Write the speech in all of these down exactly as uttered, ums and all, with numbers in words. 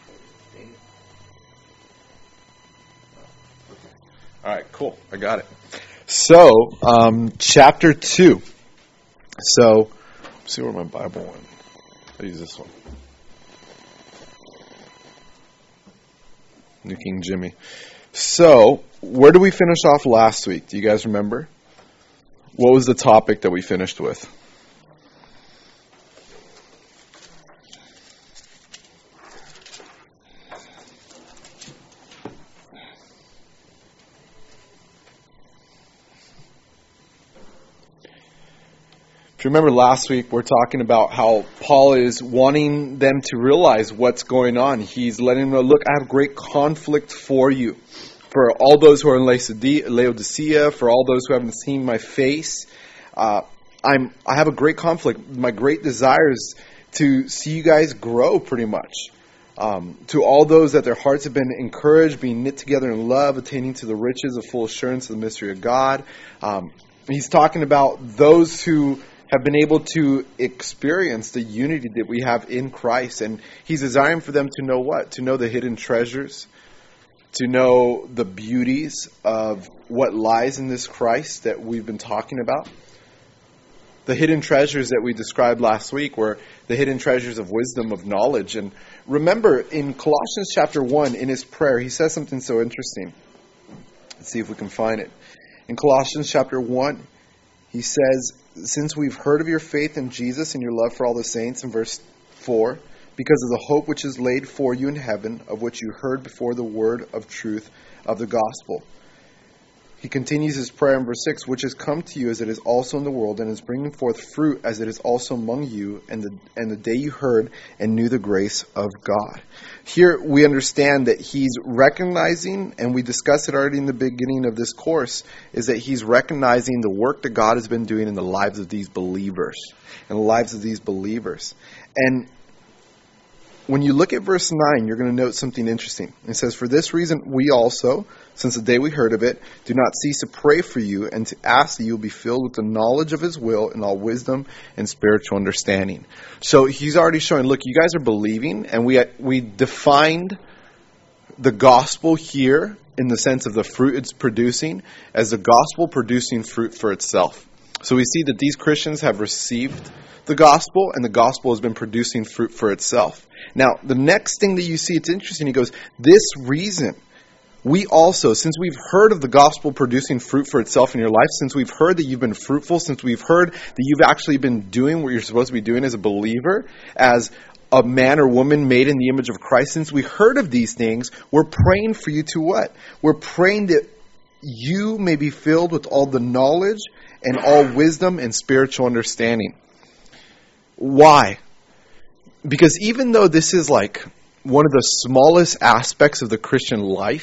All right, cool. I got it. So, um, chapter two. So, let's see where my Bible went. I'll use this one. New King Jimmy. So, where did we finish off last week? Do you guys remember? What was the topic that we finished with? If you remember last week, we're talking about how Paul is wanting them to realize what's going on. He's letting them know, look, I have great conflict for you. For all those who are in Laodicea, for all those who haven't seen my face, uh, I'm, I have a great conflict. My great desire is to see you guys grow pretty much. Um, to all those that their hearts have been encouraged, being knit together in love, attaining to the riches of full assurance of the mystery of God. Um, he's talking about those who have been able to experience the unity that we have in Christ. And he's desiring for them to know what? To know the hidden treasures, to know the beauties of what lies in this Christ that we've been talking about. The hidden treasures that we described last week were the hidden treasures of wisdom, of knowledge. And remember, in Colossians chapter one, in his prayer, he says something so interesting. Let's see if we can find it. In Colossians chapter one, he says, since we've heard of your faith in Jesus and your love for all the saints, in verse four, because of the hope which is laid for you in heaven, of which you heard before the word of truth of the gospel. He continues his prayer in verse six, which has come to you as it is also in the world, and is bringing forth fruit as it is also among you, and the, and the day you heard and knew the grace of God. Here we understand that he's recognizing, and we discussed it already in the beginning of this course, is that he's recognizing the work that God has been doing in the lives of these believers, in the lives of these believers. And when you look at verse nine, you're going to note something interesting. It says, for this reason we also, since the day we heard of it, do not cease to pray for you and to ask that you will be filled with the knowledge of his will in all wisdom and spiritual understanding. So he's already showing, look, you guys are believing, and we we defined the gospel here in the sense of the fruit it's producing as the gospel producing fruit for itself. So we see that these Christians have received the gospel, and the gospel has been producing fruit for itself. Now, the next thing that you see, it's interesting, he goes, this reason, we also, since we've heard of the gospel producing fruit for itself in your life, since we've heard that you've been fruitful, since we've heard that you've actually been doing what you're supposed to be doing as a believer, as a man or woman made in the image of Christ, since we heard of these things, we're praying for you to what? We're praying that you may be filled with all the knowledge and all wisdom and spiritual understanding. Why? Because even though this is like one of the smallest aspects of the Christian life,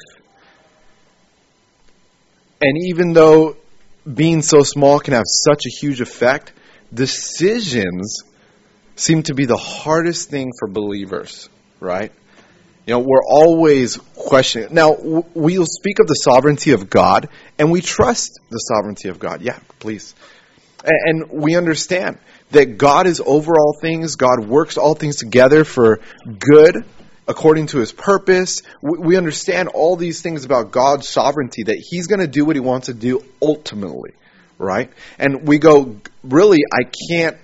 and even though being so small can have such a huge effect, decisions seem to be the hardest thing for believers, right? You know, we're always questioning. Now, we'll speak of the sovereignty of God, and we trust the sovereignty of God. Yeah, please. And we understand that God is over all things. God works all things together for good according to his purpose. We understand all these things about God's sovereignty, that he's going to do what he wants to do ultimately, right? And we go, really, I can't.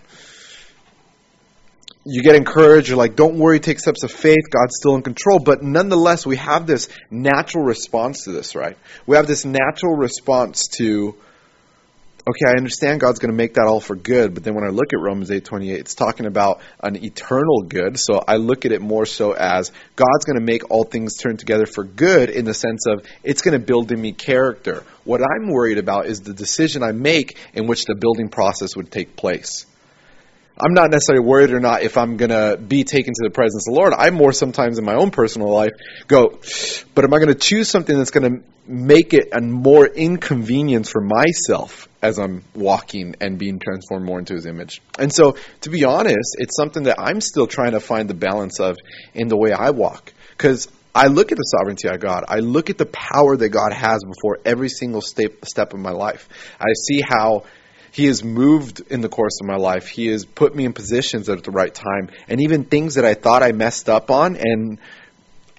You get encouraged. You're like, don't worry, take steps of faith. God's still in control. But nonetheless, we have this natural response to this, right? We have this natural response to, okay, I understand God's going to make that all for good, but then when I look at Romans eight twenty-eight, it's talking about an eternal good, so I look at it more so as God's going to make all things turn together for good in the sense of it's going to build in me character. What I'm worried about is the decision I make in which the building process would take place. I'm not necessarily worried or not if I'm going to be taken to the presence of the Lord. I more sometimes in my own personal life go, but am I going to choose something that's going to make it a more inconvenience for myself as I'm walking and being transformed more into his image? And so, to be honest, it's something that I'm still trying to find the balance of in the way I walk. Because I look at the sovereignty of God. I look at the power that God has before every single step, step of my life. I see how he has moved in the course of my life. He has put me in positions at the right time. And even things that I thought I messed up on and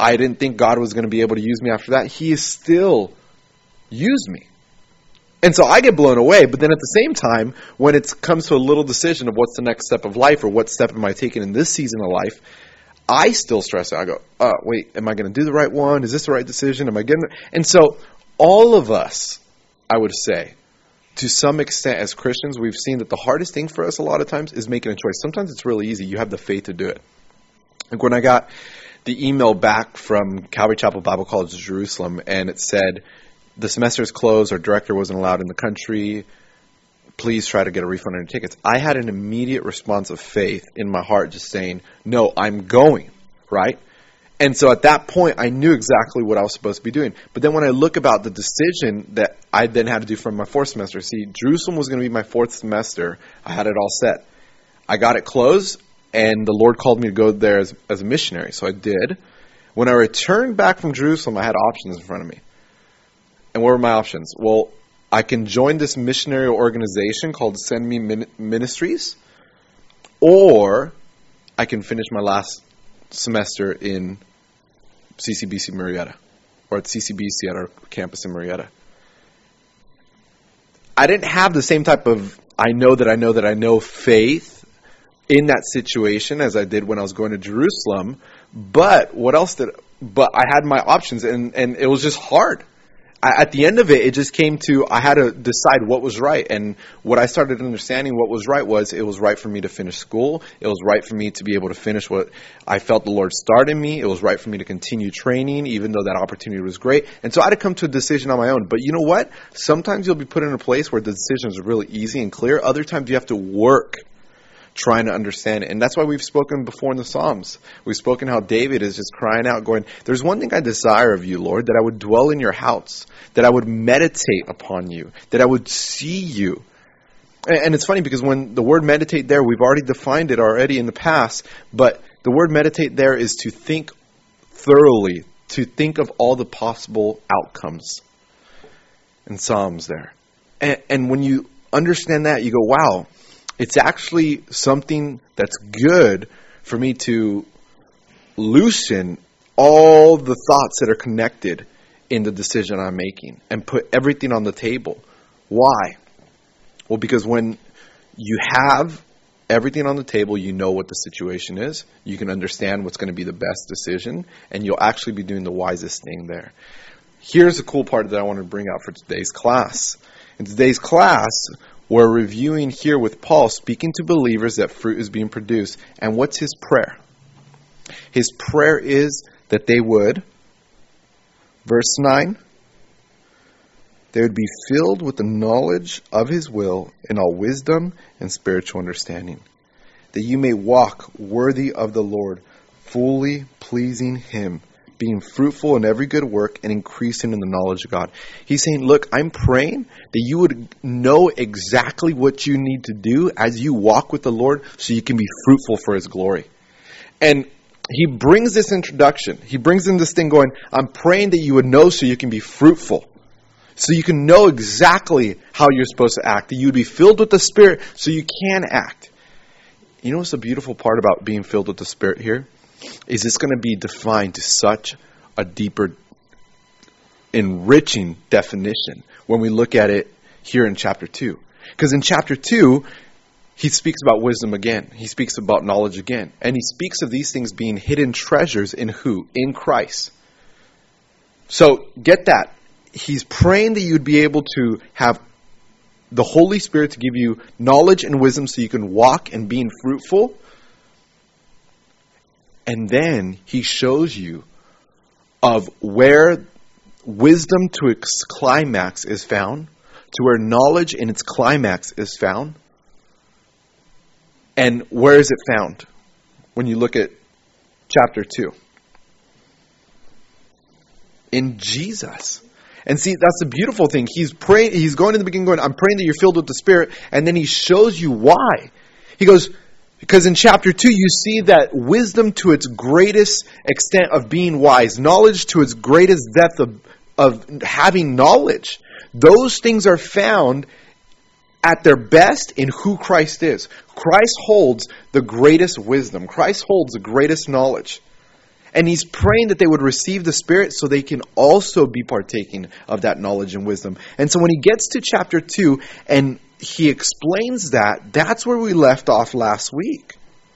I didn't think God was going to be able to use me after that. He has still used me. And so I get blown away, but then at the same time, when it comes to a little decision of what's the next step of life or what step am I taking in this season of life, I still stress out. I go, oh, wait, am I going to do the right one? Is this the right decision? Am I getting it? And so all of us, I would say, to some extent as Christians, we've seen that the hardest thing for us a lot of times is making a choice. Sometimes it's really easy. You have the faith to do it. Like when I got the email back from Calvary Chapel Bible College of Jerusalem, and it said, the semester is closed, our director wasn't allowed in the country, please try to get a refund on your tickets. I had an immediate response of faith in my heart just saying, no, I'm going, right? And so at that point, I knew exactly what I was supposed to be doing. But then when I look about the decision that I then had to do for my fourth semester, see, Jerusalem was going to be my fourth semester. I had it all set. I got it closed, and the Lord called me to go there as, as a missionary, so I did. When I returned back from Jerusalem, I had options in front of me. And what were my options? Well, I can join this missionary organization called Send Me Ministries, or I can finish my last semester in C C B C Murrieta, or at C C B C at our campus in Murrieta. I didn't have the same type of I know that I know that I know faith in that situation as I did when I was going to Jerusalem, but what else did, but I had my options, and, and it was just hard. At the end of it, it just came to, I had to decide what was right. And what I started understanding what was right was, it was right for me to finish school. It was right for me to be able to finish what I felt the Lord started me. It was right for me to continue training, even though that opportunity was great. And so I had to come to a decision on my own. But you know what? Sometimes you'll be put in a place where the decisions are really easy and clear. Other times you have to work trying to understand it. And that's why we've spoken before in the Psalms. We've spoken how David is just crying out, going, there's one thing I desire of you, Lord, that I would dwell in your house, that I would meditate upon you, that I would see you. And it's funny because when the word meditate there, we've already defined it already in the past, but the word meditate there is to think thoroughly, to think of all the possible outcomes in Psalms there. And, and when you understand that, you go, wow, it's actually something that's good for me to loosen all the thoughts that are connected in the decision I'm making and put everything on the table. Why? Well, because when you have everything on the table, you know what the situation is. You can understand what's going to be the best decision, and you'll actually be doing the wisest thing there. Here's the cool part that I want to bring out for today's class. In today's class, we're reviewing here with Paul, speaking to believers that fruit is being produced. And what's his prayer? His prayer is that they would, verse nine, they would be filled with the knowledge of his will in all wisdom and spiritual understanding, that you may walk worthy of the Lord, fully pleasing him, being fruitful in every good work and increasing in the knowledge of God. He's saying, look, I'm praying that you would know exactly what you need to do as you walk with the Lord so you can be fruitful for his glory. And he brings this introduction. He brings in this thing going, I'm praying that you would know so you can be fruitful. So you can know exactly how you're supposed to act. That you would be filled with the Spirit so you can act. You know what's the beautiful part about being filled with the Spirit here? Is it's going to be defined to such a deeper, enriching definition when we look at it here in chapter two. Because in chapter two, he speaks about wisdom again. He speaks about knowledge again. And he speaks of these things being hidden treasures in who? In Christ. So get that. He's praying that you'd be able to have the Holy Spirit to give you knowledge and wisdom so you can walk and being fruitful. And then he shows you of where wisdom to its climax is found, to where knowledge in its climax is found. And where is it found when you look at chapter two? In Jesus. And see, that's the beautiful thing. He's praying, he's going in the beginning going, I'm praying that you're filled with the Spirit. And then he shows you why. He goes, because in chapter two, you see that wisdom to its greatest extent of being wise, knowledge to its greatest depth of, of having knowledge. Those things are found at their best in who Christ is. Christ holds the greatest wisdom. Christ holds the greatest knowledge. And he's praying that they would receive the Spirit so they can also be partaking of that knowledge and wisdom. And so when he gets to chapter two and he explains that, that's where we left off last week.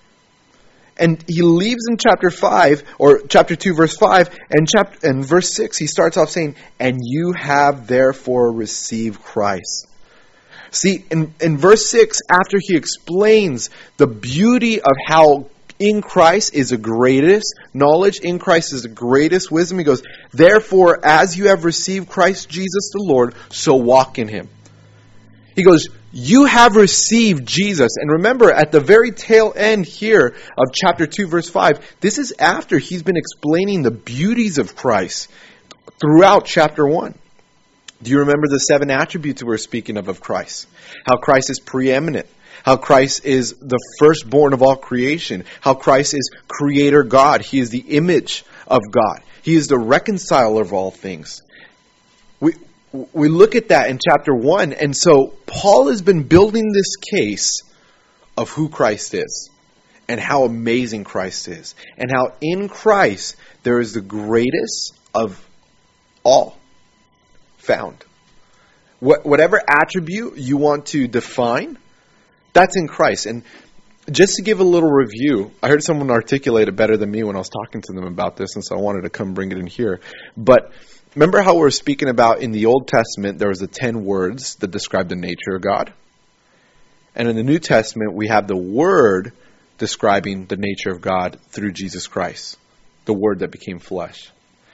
And he leaves in chapter five, or chapter two, verse five, and chapter and verse six, he starts off saying, "And you have therefore received Christ." See, in, in verse six, after he explains the beauty of how in Christ is the greatest knowledge, in Christ is the greatest wisdom, he goes, "Therefore, as you have received Christ Jesus the Lord, so walk in him." He goes, you have received Jesus. And remember, at the very tail end here of chapter two, verse five, this is after he's been explaining the beauties of Christ throughout chapter one. Do you remember the seven attributes we're speaking of of Christ? How Christ is preeminent. How Christ is the firstborn of all creation. How Christ is creator God. He is the image of God. He is the reconciler of all things. We we look at that in chapter one, and so Paul has been building this case of who Christ is and how amazing Christ is and how in Christ there is the greatest of all found. What, whatever attribute you want to define, that's in Christ. And just to give a little review, I heard someone articulate it better than me when I was talking to them about this, and so I wanted to come bring it in here. But remember how we were speaking about in the Old Testament, there was the ten words that describe the nature of God? And in the New Testament, we have the Word describing the nature of God through Jesus Christ, the Word that became flesh.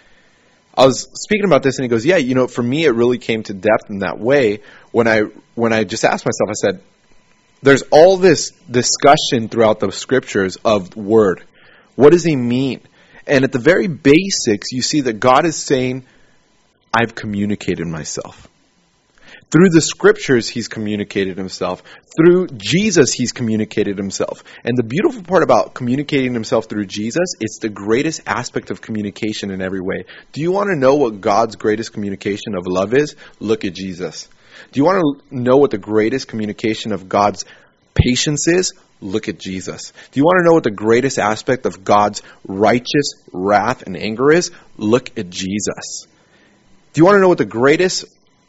I was speaking about this, and he goes, yeah, you know, for me, it really came to depth in that way when I when I just asked myself, I said, there's all this discussion throughout the scriptures of word. What does he mean? And at the very basics, you see that God is saying, I've communicated myself. Through the scriptures, he's communicated himself. Through Jesus, he's communicated himself. And the beautiful part about communicating himself through Jesus, it's the greatest aspect of communication in every way. Do you want to know what God's greatest communication of love is? Look at Jesus. Do you want to know what the greatest communication of God's patience is? Look at Jesus. Do you want to know what the greatest aspect of God's righteous wrath and anger is? Look at Jesus. Do you want to know what the greatest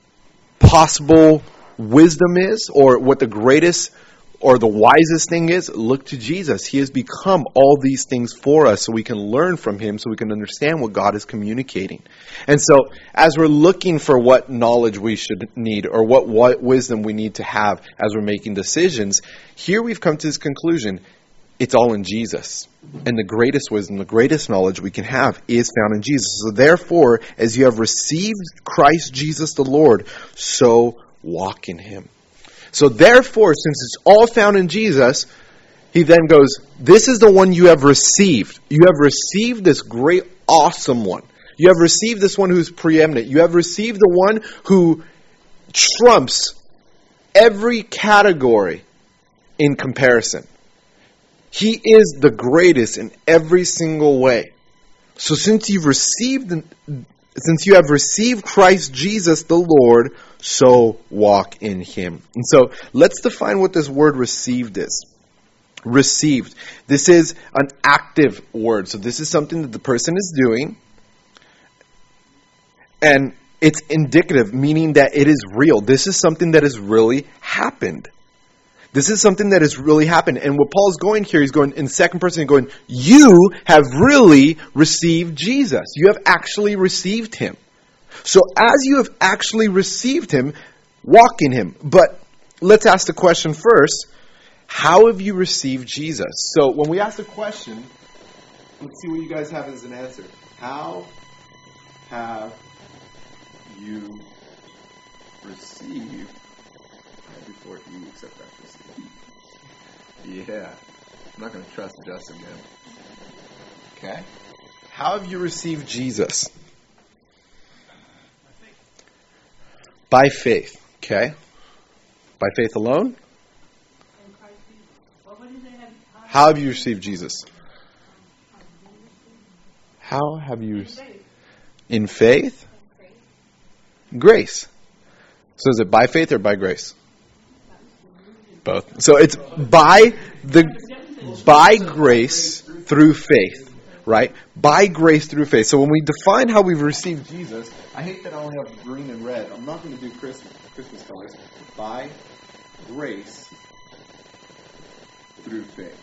possible wisdom is, or what the greatest or the wisest thing is? Look to Jesus. He has become all these things for us so we can learn from him, so we can understand what God is communicating. And so as we're looking for what knowledge we should need, or what, what wisdom we need to have as we're making decisions, here we've come to this conclusion. It's all in Jesus. And the greatest wisdom, the greatest knowledge we can have is found in Jesus. So therefore, as you have received Christ Jesus the Lord, so walk in him. So therefore, since it's all found in Jesus, he then goes, this is the one you have received. You have received this great, awesome one. You have received this one who's preeminent. You have received the one who trumps every category in comparison. He is the greatest in every single way. So since you've received, since you have received Christ Jesus the Lord, so walk in him. And so let's define what this word received is. Received. This is an active word. So this is something that the person is doing. And it's indicative, meaning that it is real. This is something that has really happened. This is something that has really happened. And what Paul's going here, he's going in second person, going, you have really received Jesus. You have actually received him. So as you have actually received him, walk in him. But let's ask the question first. How have you received Jesus? So when we ask the question, let's see what you guys have as an answer. How have you received? Before you accept that. Yeah. I'm not going to trust Justin again. Okay. How have you received Jesus? By faith. Okay. By faith alone? How have you received Jesus? How have you received? In faith? Grace. So is it by faith or by grace? Both. So it's by the by grace through faith. right? By grace through faith. So when we define how we've received Jesus, I hate that I only have green and red. I'm not going to do Christmas, Christmas colors. By grace through faith.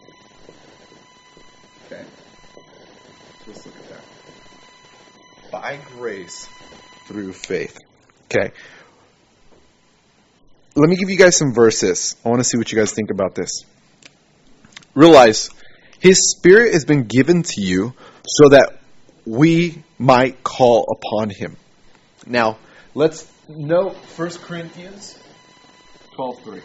Okay. Let's look at that. By grace through faith. Okay. Let me give you guys some verses. I want to see what you guys think about this. Realize His Spirit has been given to you so that we might call upon Him. Now, let's note First Corinthians twelve three.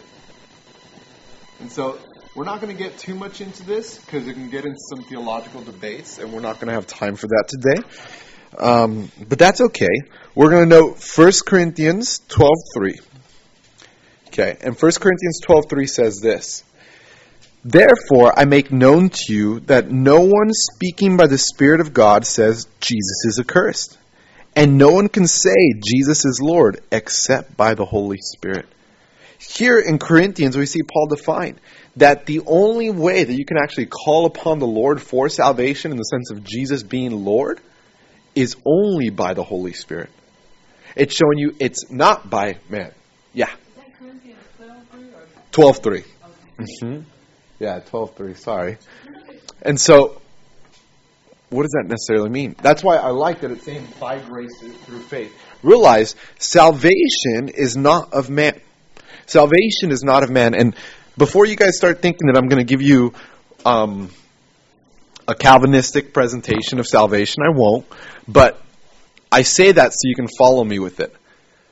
And so, we're not going to get too much into this because it can get into some theological debates, and we're not going to have time for that today. Um, but that's okay. We're going to note First Corinthians twelve three. Okay, and First Corinthians twelve three says this. Therefore, I make known to you that no one speaking by the Spirit of God says Jesus is accursed. And no one can say Jesus is Lord except by the Holy Spirit. Here in Corinthians, we see Paul define that the only way that you can actually call upon the Lord for salvation in the sense of Jesus being Lord is only by the Holy Spirit. It's showing you it's not by man. Yeah. Is that Corinthians twelve three or twelve three. Okay. Mm-hmm. Yeah, twelve three, sorry. And so, what does that necessarily mean? That's why I like that it's saying by grace through faith. Realize, salvation is not of man. Salvation is not of man. And before you guys start thinking that I'm going to give you um, a Calvinistic presentation of salvation, I won't. But I say that so you can follow me with it.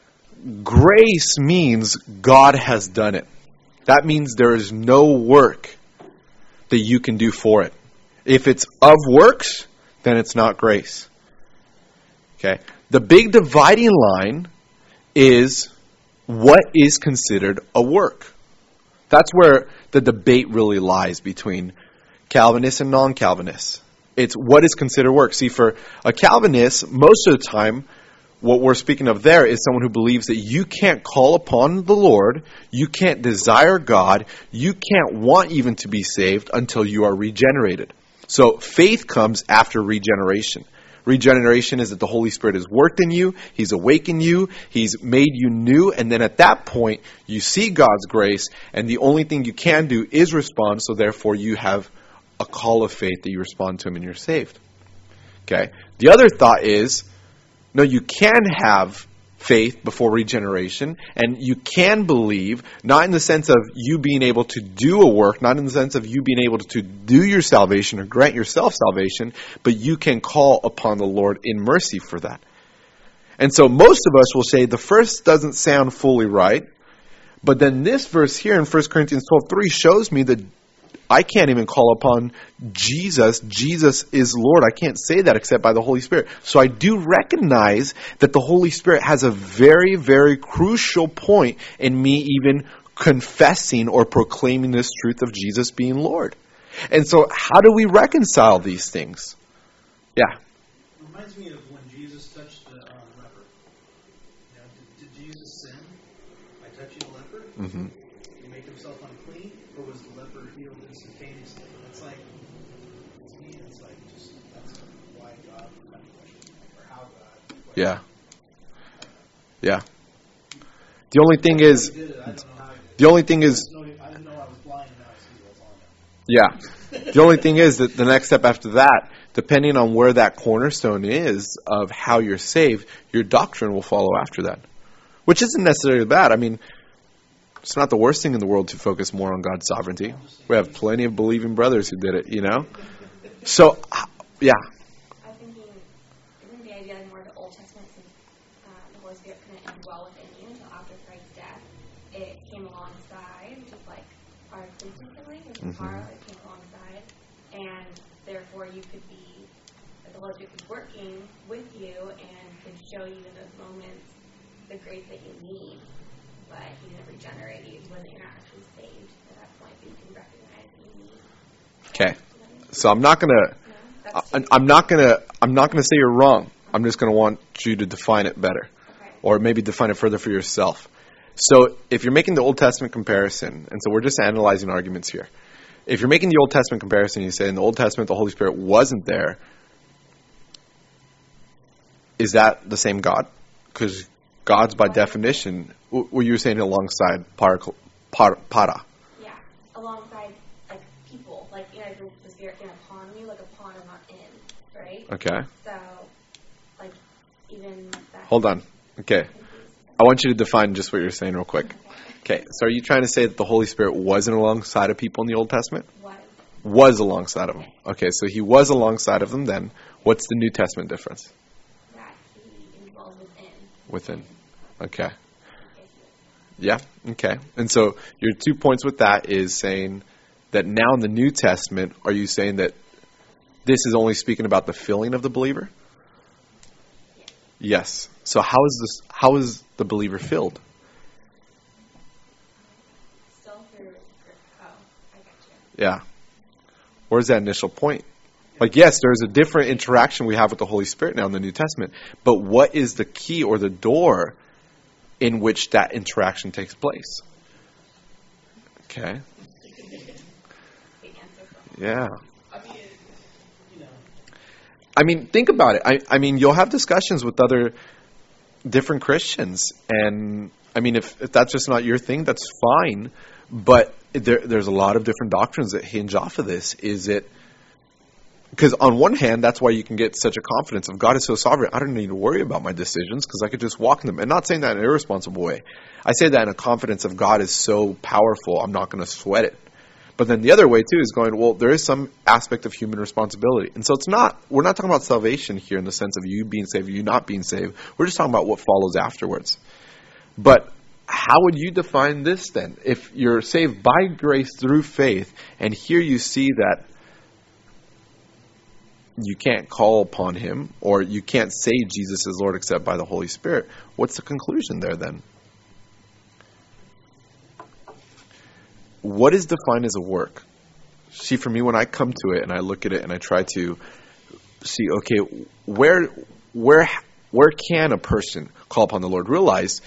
Grace means God has done it. That means there is no work that you can do for it. If it's of works, then it's not grace. Okay? The big dividing line is what is considered a work. That's where the debate really lies between Calvinists and non-Calvinists. It's what is considered work. See, for a Calvinist, most of the time, what we're speaking of there is someone who believes that you can't call upon the Lord, you can't desire God, you can't want even to be saved until you are regenerated. So faith comes after regeneration. Regeneration is that the Holy Spirit has worked in you, He's awakened you, He's made you new, and then at that point, you see God's grace, and the only thing you can do is respond, so therefore you have a call of faith that you respond to Him and you're saved. Okay? The other thought is, no, you can have faith before regeneration, and you can believe, not in the sense of you being able to do a work, not in the sense of you being able to do your salvation or grant yourself salvation, but you can call upon the Lord in mercy for that. And so most of us will say the first doesn't sound fully right, but then this verse here in First Corinthians twelve three shows me that I can't even call upon Jesus. Jesus is Lord. I can't say that except by the Holy Spirit. So I do recognize that the Holy Spirit has a very, very crucial point in me even confessing or proclaiming this truth of Jesus being Lord. And so how do we reconcile these things? Yeah. It reminds me of when Jesus touched the uh, leper. You know, did, did Jesus sin by touching the leper? Mm-hmm. Did he make himself unclean? Or was the leper healed instantaneously? It's like, to me, it's like just, that's why God kind of questioned, or how God questioned. Yeah. Yeah. The only thing is, He did it. I don't know how he did it. the only thing I is, didn't know- I didn't know I was blind, now I see. That's all I know. yeah. The only thing is that the next step after that, depending on where that cornerstone is of how you're saved, your doctrine will follow after that. Which isn't necessarily bad. I mean, it's not the worst thing in the world to focus more on God's sovereignty. We have plenty of believing brothers who did it, you know? So, uh, yeah. I was thinking, isn't the idea more of the Old Testament, since uh, the Holy Spirit couldn't indwell within you until after Christ's death, it came alongside, just like our cleansing feeling, it was Mhm. power, it came alongside, and therefore you could be, the Holy Spirit was working with you and could show you in those moments the grace that you need. But he didn't regenerate you. He wasn't actually saved at that point. You can recognize that you need. Okay. So I'm not gonna, No, that's I- I'm not gonna, I'm not gonna say you're wrong. I'm just gonna want you to define it better, okay. or maybe define it further for yourself. So if you're making the Old Testament comparison, and so we're just analyzing arguments here. if you're making the Old Testament comparison, you say in the Old Testament the Holy Spirit wasn't there, is that the same God? Because God's by definition, what you were saying alongside para, para, para. Yeah, alongside like people, like you know, the Spirit came upon you, like upon and not in, right? Okay. So, like even that. Hold on. Okay. I want you to define just what you're saying real quick. Okay. So are you trying to say that the Holy Spirit wasn't alongside of people in the Old Testament? Was. Was alongside of them. Okay. So he was alongside of them then. What's the New Testament difference? That he indwells within. Within. Okay. Yeah. Okay. And so your two points with that is saying that now in the New Testament, are you saying that this is only speaking about the filling of the believer? Yes. So how is this? How is the believer filled? Still through. Oh, I got you. Yeah. Where's that initial point? Like, yes, there's a different interaction we have with the Holy Spirit now in the New Testament. But what is the key or the door in which that interaction takes place? Okay. Yeah. I mean, you know. I mean, think about it. I, I mean, you'll have discussions with other different Christians. And, I mean, if, if that's just not your thing, that's fine. But there, there's a lot of different doctrines that hinge off of this. Is it... Because on one hand, that's why you can get such a confidence of God is so sovereign. I don't need to worry about my decisions because I could just walk in them. And not saying that in an irresponsible way. I say that in a confidence of God is so powerful, I'm not going to sweat it. But then the other way too is going, well, there is some aspect of human responsibility. And so it's not, we're not talking about salvation here in the sense of you being saved, you not being saved. We're just talking about what follows afterwards. But how would you define this then? If you're saved by grace through faith, and here you see that you can't call upon him, or you can't say Jesus is Lord except by the Holy Spirit. What's the conclusion there then? What is defined as a work? See, for me, when I come to it and I look at it and I try to see, okay, where, where, where can a person call upon the Lord? Realize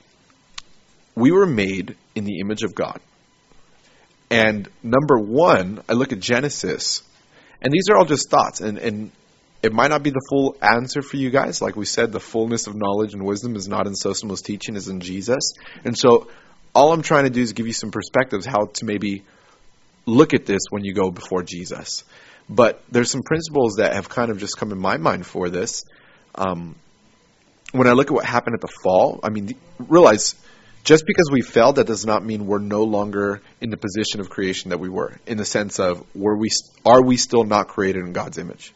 we were made in the image of God. And number one, I look at Genesis. And these are all just thoughts, and, and it might not be the full answer for you guys. Like we said, the fullness of knowledge and wisdom is not in Sosimo's teaching, is in Jesus. And so all I'm trying to do is give you some perspectives how to maybe look at this when you go before Jesus. But there's some principles that have kind of just come in my mind for this. Um, when I look at what happened at the fall, I mean, realize... Just because we fell, that does not mean we're no longer in the position of creation that we were. In the sense of, were we, are we still not created in God's image?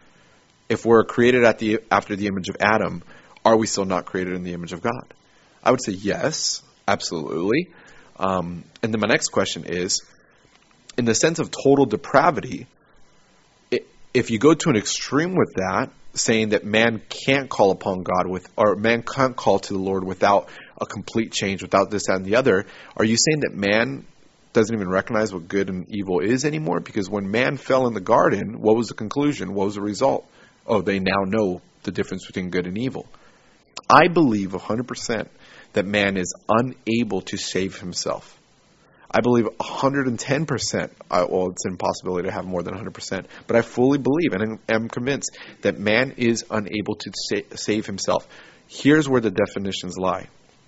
If we're created at the after the image of Adam, are we still not created in the image of God? I would say yes, absolutely. Um, and then my next question is, in the sense of total depravity, it, if you go to an extreme with that, saying that man can't call upon God with, or man can't call to the Lord without a complete change, without this, that, and the other, are you saying that man doesn't even recognize what good and evil is anymore? Because when man fell in the garden, what was the conclusion? What was the result? Oh, they now know the difference between good and evil. I believe one hundred percent that man is unable to save himself. I believe one hundred ten percent, I, well, it's an impossibility to have more than one hundred percent, but I fully believe and am convinced that man is unable to sa- save himself. Here's where the definitions lie.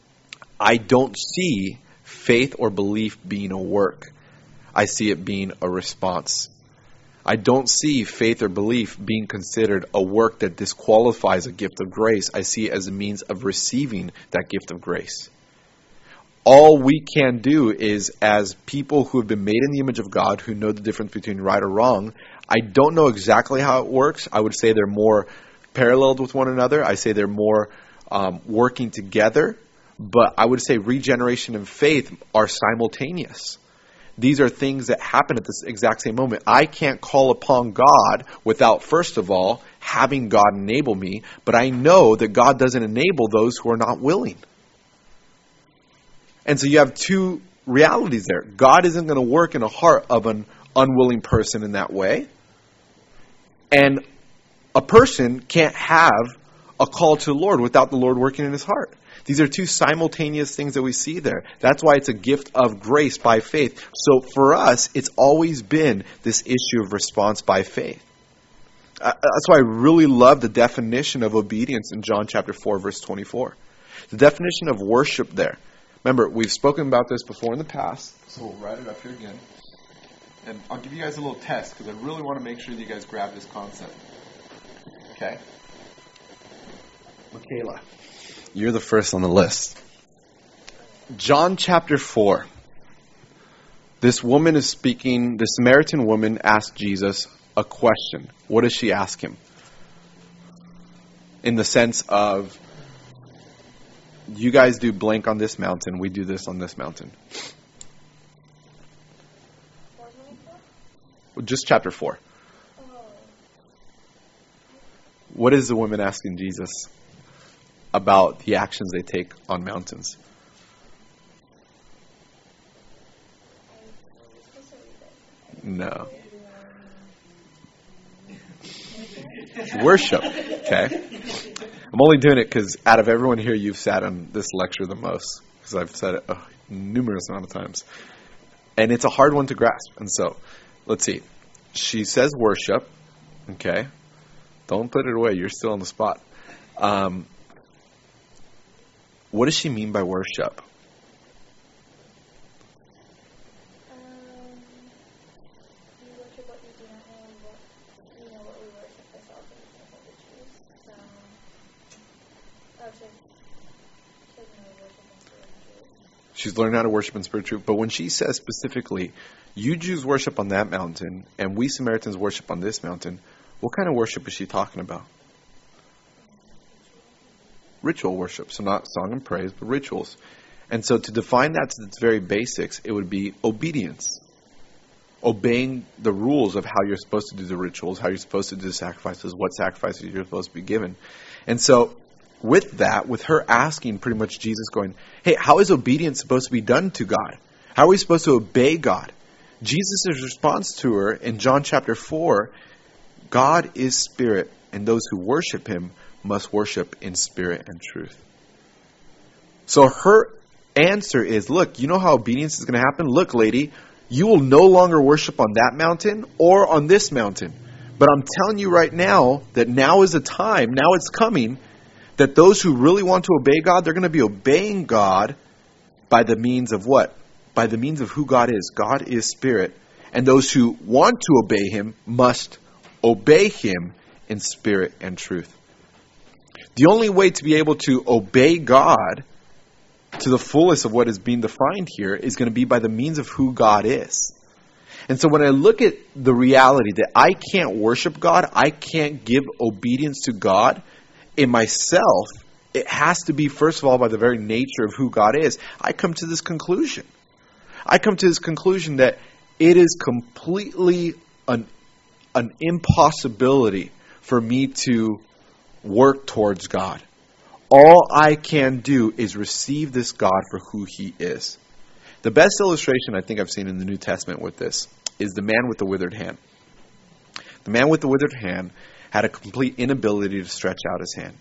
I don't see faith or belief being a work. I see it being a response. I don't see faith or belief being considered a work that disqualifies a gift of grace. I see it as a means of receiving that gift of grace. All we can do is, as people who have been made in the image of God, who know the difference between right or wrong, I don't know exactly how it works. I would say they're more paralleled with one another. I say they're more um, working together. But I would say regeneration and faith are simultaneous. These are things that happen at this exact same moment. I can't call upon God without, first of all, having God enable me. But I know that God doesn't enable those who are not willing. And so you have two realities there. God isn't going to work in the heart of an unwilling person in that way. And a person can't have a call to the Lord without the Lord working in his heart. These are two simultaneous things that we see there. That's why it's a gift of grace by faith. So for us, it's always been this issue of response by faith. Uh, that's why I really love the definition of obedience in John chapter four, verse twenty-four. The definition of worship there. Remember, we've spoken about this before in the past, so we'll write it up here again. And I'll give you guys a little test, because I really want to make sure that you guys grab this concept. Okay? Michaela, you're the first on the list. John chapter four. This woman is speaking, the Samaritan woman asked Jesus a question. What does she ask him? In the sense of, you guys do blank on this mountain, we do this on this mountain. Just chapter four. What is the woman asking Jesus about the actions they take on mountains? No. Worship. Okay. I'm only doing it because out of everyone here, you've sat on this lecture the most. Because I've said it oh, numerous amount of times. And it's a hard one to grasp. And so, let's see. She says worship. Okay. Don't put it away. You're still on the spot. Um, what does she mean by worship? She's learning how to worship in spirit truth. But when she says specifically, you Jews worship on that mountain, and we Samaritans worship on this mountain, what kind of worship is she talking about? Ritual worship. So not song and praise, but rituals. And so to define that to its very basics, it would be obedience. Obeying the rules of how you're supposed to do the rituals, how you're supposed to do the sacrifices, what sacrifices you're supposed to be given. And so with that, with her asking pretty much Jesus going, hey, how is obedience supposed to be done to God? How are we supposed to obey God? Jesus' response to her in John chapter four, God is spirit, and those who worship him must worship in spirit and truth. So her answer is, look, you know how obedience is going to happen? Look, lady, you will no longer worship on that mountain or on this mountain. But I'm telling you right now that now is the time, now it's coming, that those who really want to obey God, they're going to be obeying God by the means of what? By the means of who God is. God is spirit. And those who want to obey him must obey him in spirit and truth. The only way to be able to obey God to the fullest of what is being defined here is going to be by the means of who God is. And so when I look at the reality that I can't worship God, I can't give obedience to God in myself, it has to be, first of all, by the very nature of who God is. I come to this conclusion. I come to this conclusion that it is completely an, an impossibility for me to work towards God. All I can do is receive this God for who he is. The best illustration I think I've seen in the New Testament with this is the man with the withered hand. The man with the withered hand had a complete inability to stretch out his hand.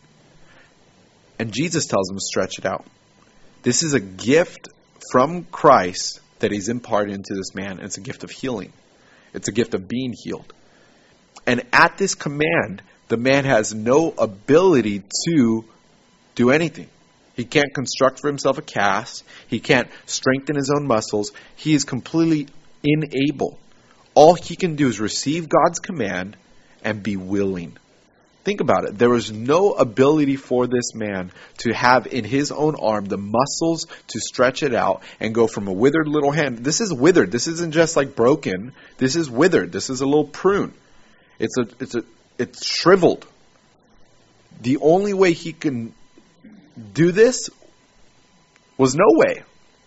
And Jesus tells him to stretch it out. This is a gift from Christ that he's imparted into this man. And it's a gift of healing. It's a gift of being healed. And at this command, the man has no ability to do anything. He can't construct for himself a cast. He can't strengthen his own muscles. He is completely unable. All he can do is receive God's command and be willing. Think about it. There was no ability for this man to have in his own arm the muscles to stretch it out and go from a withered little hand. This is withered. This isn't just like broken. This is withered. This is a little prune. It's a, it's a, it's shriveled. The only way he can do this was no way.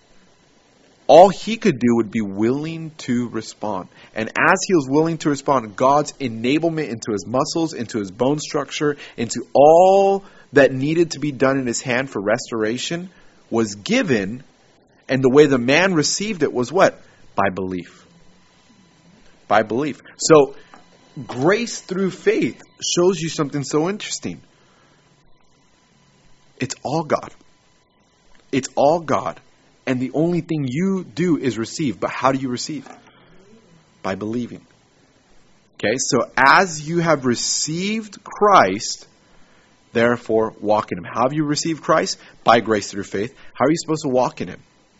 All he could do would be willing to respond. And as he was willing to respond, God's enablement into his muscles, into his bone structure, into all that needed to be done in his hand for restoration was given. And the way the man received it was what? By belief. By belief. So grace through faith shows you something so interesting. It's all God. It's all God. And the only thing you do is receive. But how do you receive? By believing. Okay, so as you have received Christ, therefore walk in Him. How have you received Christ? By grace through faith. How are you supposed to walk in Him?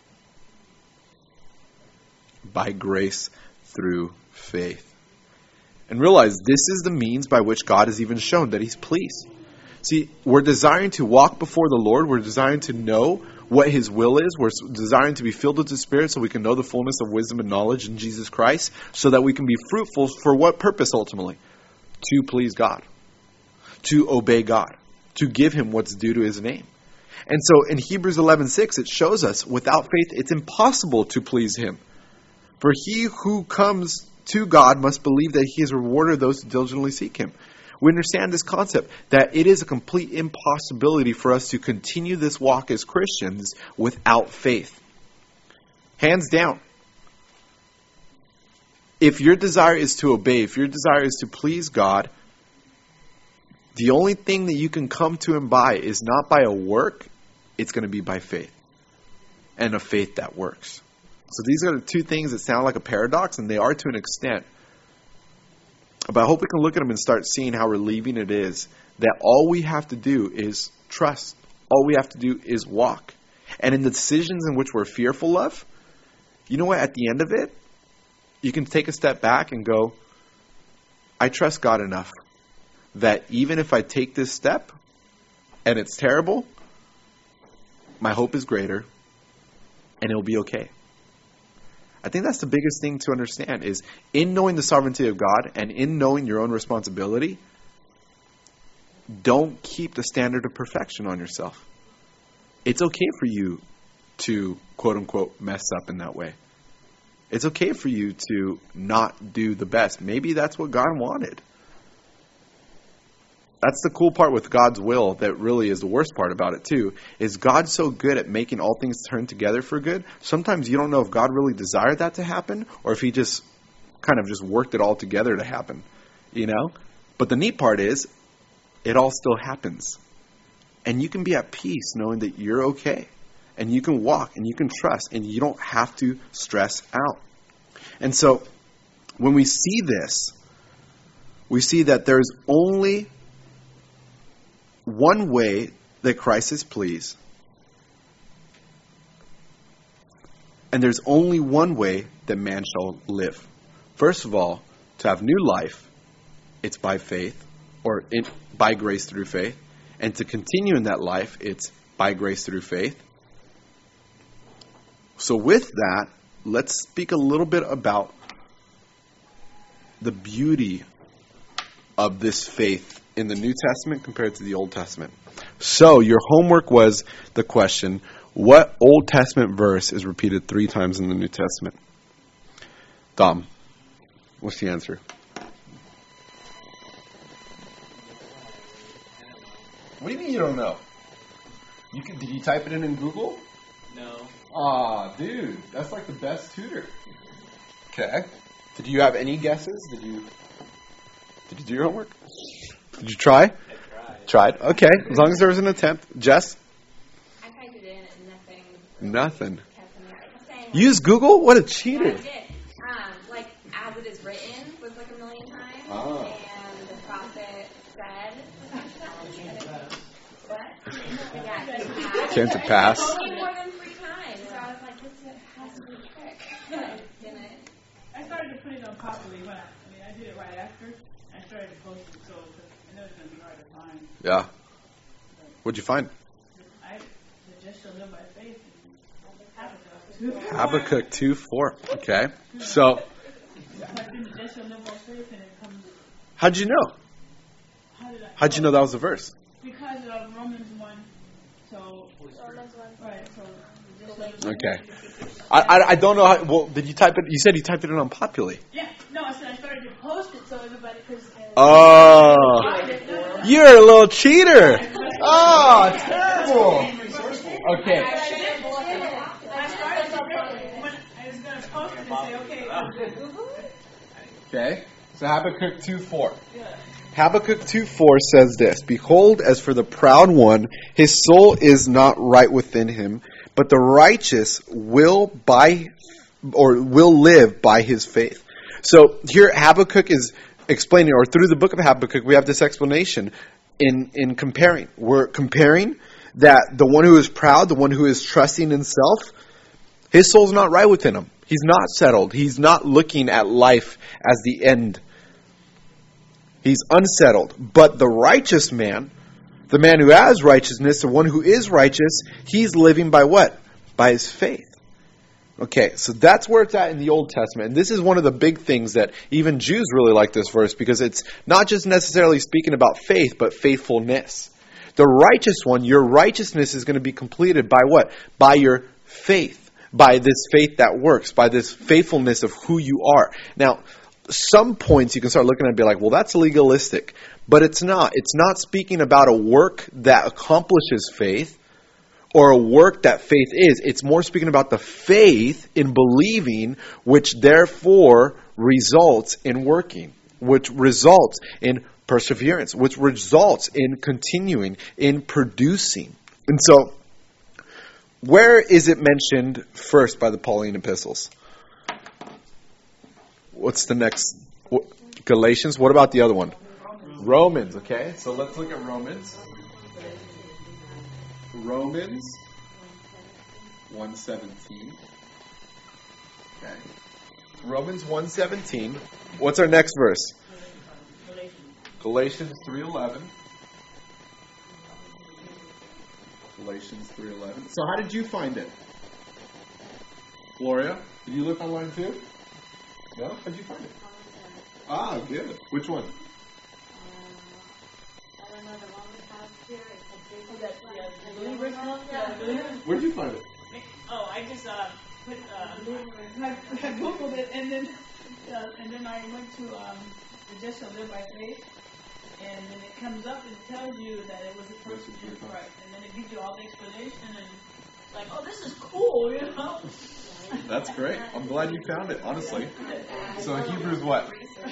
By grace through faith. And realize this is the means by which God has even shown that He's pleased. See, we're desiring to walk before the Lord. We're desiring to know what His will is. We're desiring to be filled with the Spirit so we can know the fullness of wisdom and knowledge in Jesus Christ, so that we can be fruitful. For what purpose ultimately? To please God. To obey God. To give Him what's due to His name. And so in Hebrews eleven six, it shows us without faith it's impossible to please Him. For he who comes to God must believe that He is a rewarder of those who diligently seek Him. We understand this concept that it is a complete impossibility for us to continue this walk as Christians without faith. Hands down. If your desire is to obey, if your desire is to please God, the only thing that you can come to Him by is not by a work, it's going to be by faith. And a faith that works. So these are the two things that sound like a paradox, and they are to an extent. But I hope we can look at them and start seeing how relieving it is that all we have to do is trust. All we have to do is walk. And in the decisions in which we're fearful of, you know what? At the end of it, you can take a step back and go, I trust God enough that even if I take this step and it's terrible, my hope is greater and it'll be okay. I think that's the biggest thing to understand is in knowing the sovereignty of God and in knowing your own responsibility, don't keep the standard of perfection on yourself. It's okay for you to, quote unquote, mess up in that way. It's okay for you to not do the best. Maybe that's what God wanted. That's the cool part with God's will that really is the worst part about it too, is God's so good at making all things turn together for good. Sometimes you don't know if God really desired that to happen or if He just kind of just worked it all together to happen, you know? But the neat part is it all still happens. And you can be at peace knowing that you're okay. And you can walk and you can trust and you don't have to stress out. And so when we see this, we see that there's only one way that Christ is pleased. And there's only one way that man shall live. First of all, to have new life, it's by faith, or in, by grace through faith. And to continue in that life, it's by grace through faith. So with that, let's speak a little bit about the beauty of this faith in the New Testament compared to the Old Testament. So your homework was the question, what Old Testament verse is repeated three times in the New Testament? Dom, what's the answer? What do you mean you don't know? You can, did you type it in in Google? No. Aw, dude, that's like the best tutor. Okay. Did you have any guesses? Did you Did you do your homework? Did you try? I tried. Tried. Okay, as long as there was an attempt. Jess? I typed it in and nothing. Nothing. Kept coming out. I kept saying, Use Google? What a yeah, I cheater. did. Um, like, as it is written was like a million times. Oh. And the prophet said, what? Yeah, it came to pass. Came to pass. It told me more than three times. So I was like, this is- has to be a trick. But it didn't. I started to put it on properly when I, I mean, I did it right after. I started to post it, so I know it's going to be hard to find. Yeah. What'd you find? I the just shall live by faith. And Habakkuk. Habakkuk two four. Okay. So, I did the just shall live by faith, and it comes. how'd you know? How did I? How'd you know that was the verse? Because of Romans one. So. Romans one. Right. So. the just shall live by Okay. faith. I, I, I don't know how, well, did you type it, you said you typed it in on Populi. Yeah. No, I said I started to post it so everybody could. Oh, Find it. No. you're a little cheater. Oh, terrible. Okay. I started to when I was going to post it and say, okay. Okay. So Habakkuk two four. Yeah. Habakkuk two four says this, "Behold, as for the proud one, his soul is not right within him, but the righteous will by or will live by his faith." So here Habakkuk is explaining, or through the book of Habakkuk, we have this explanation in, in comparing. We're comparing that the one who is proud, the one who is trusting in self, his soul's not right within him. He's not settled. He's not looking at life as the end. He's unsettled. But the righteous man, the man who has righteousness, the one who is righteous, he's living by what? By his faith. Okay, so that's where it's at in the Old Testament. And this is one of the big things that even Jews really like this verse, because it's not just necessarily speaking about faith, but faithfulness. The righteous one, your righteousness is going to be completed by what? By your faith. By this faith that works. By this faithfulness of who you are. Now, some points you can start looking at and be like, well, that's legalistic. But it's not. It's not speaking about a work that accomplishes faith, or a work that faith is. It's more speaking about the faith in believing, which therefore results in working, which results in perseverance, which results in continuing, in producing. And so, where is it mentioned first by the Pauline epistles? What's the next? Galatians? What about the other one? Romans, okay. So let's look at Romans. Romans one seventeen. Okay. Romans one seventeen. What's our next verse? Galatians three eleven. Galatians three eleven. So how did you find it? Gloria, did you look online too? No? How did you find it? Ah, good. Which one? Where did you find it? Oh, I just uh, put uh, I, I googled it, and then uh, and then I went to um, the Just Shall Live by Faith, and then it comes up and tells you that it was a person to Christ, and then it gives you all the explanation, and it's like, oh, this is cool, you know. That's great. I'm glad you found it, honestly. So Hebrews what?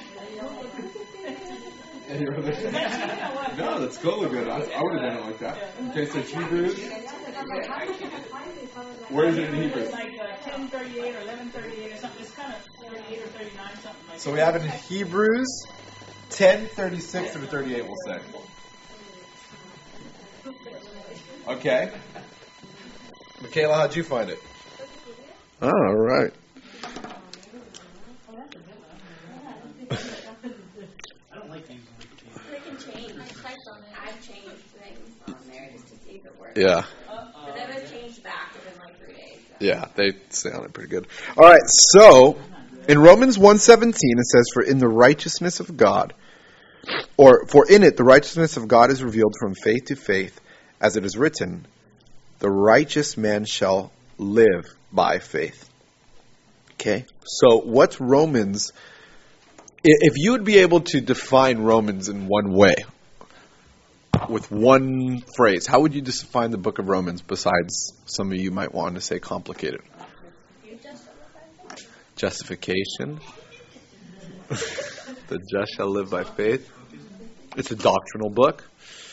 No, that's totally good. I, I would have done it like that. Okay, so Hebrews. Where is it in Hebrews? It's like uh, ten thirty-eight or eleven thirty-eight or something. It's kind of thirty-eight or thirty-nine, something like that. So we have in Hebrews ten thirty-six through thirty-eight, we'll say. Okay. Michaela, how'd you find it? Oh, all right. I don't like using Wikipedia. They can change. I've changed things on there just to see if it works. Yeah. But then it's changed back within like three days. So. Yeah, they sounded pretty good. All right, so in Romans one seventeen it says, "For in the righteousness of God, or for in it the righteousness of God is revealed from faith to faith, as it is written, the righteous man shall live by faith." Okay, so what's Romans? If you would be able to define Romans in one way, with one phrase, how would you define the book of Romans besides some of you might want to say complicated? Justification. The just shall live by faith. It's a doctrinal book.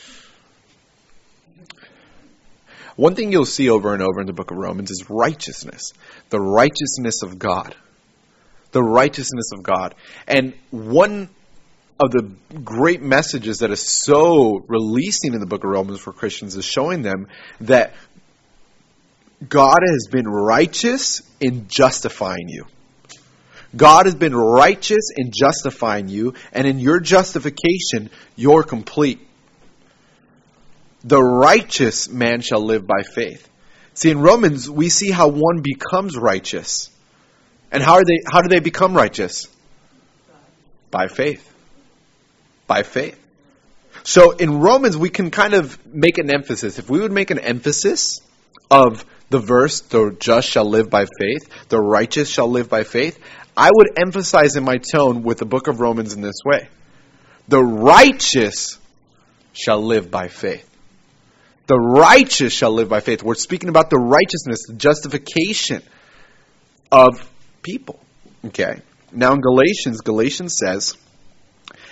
One thing you'll see over and over in the book of Romans is righteousness. The righteousness of God. The righteousness of God. And one of the great messages that is so releasing in the book of Romans for Christians is showing them that God has been righteous in justifying you. God has been righteous in justifying you, and in your justification, you're complete. The righteous man shall live by faith. See, in Romans, we see how one becomes righteous. And how are they? How do they become righteous? By faith. By faith. So in Romans, we can kind of make an emphasis. If we would make an emphasis of the verse, the just shall live by faith, the righteous shall live by faith, I would emphasize in my tone with the book of Romans in this way. The righteous shall live by faith. The righteous shall live by faith. We're speaking about the righteousness, the justification of people. Okay. Now in Galatians, Galatians says,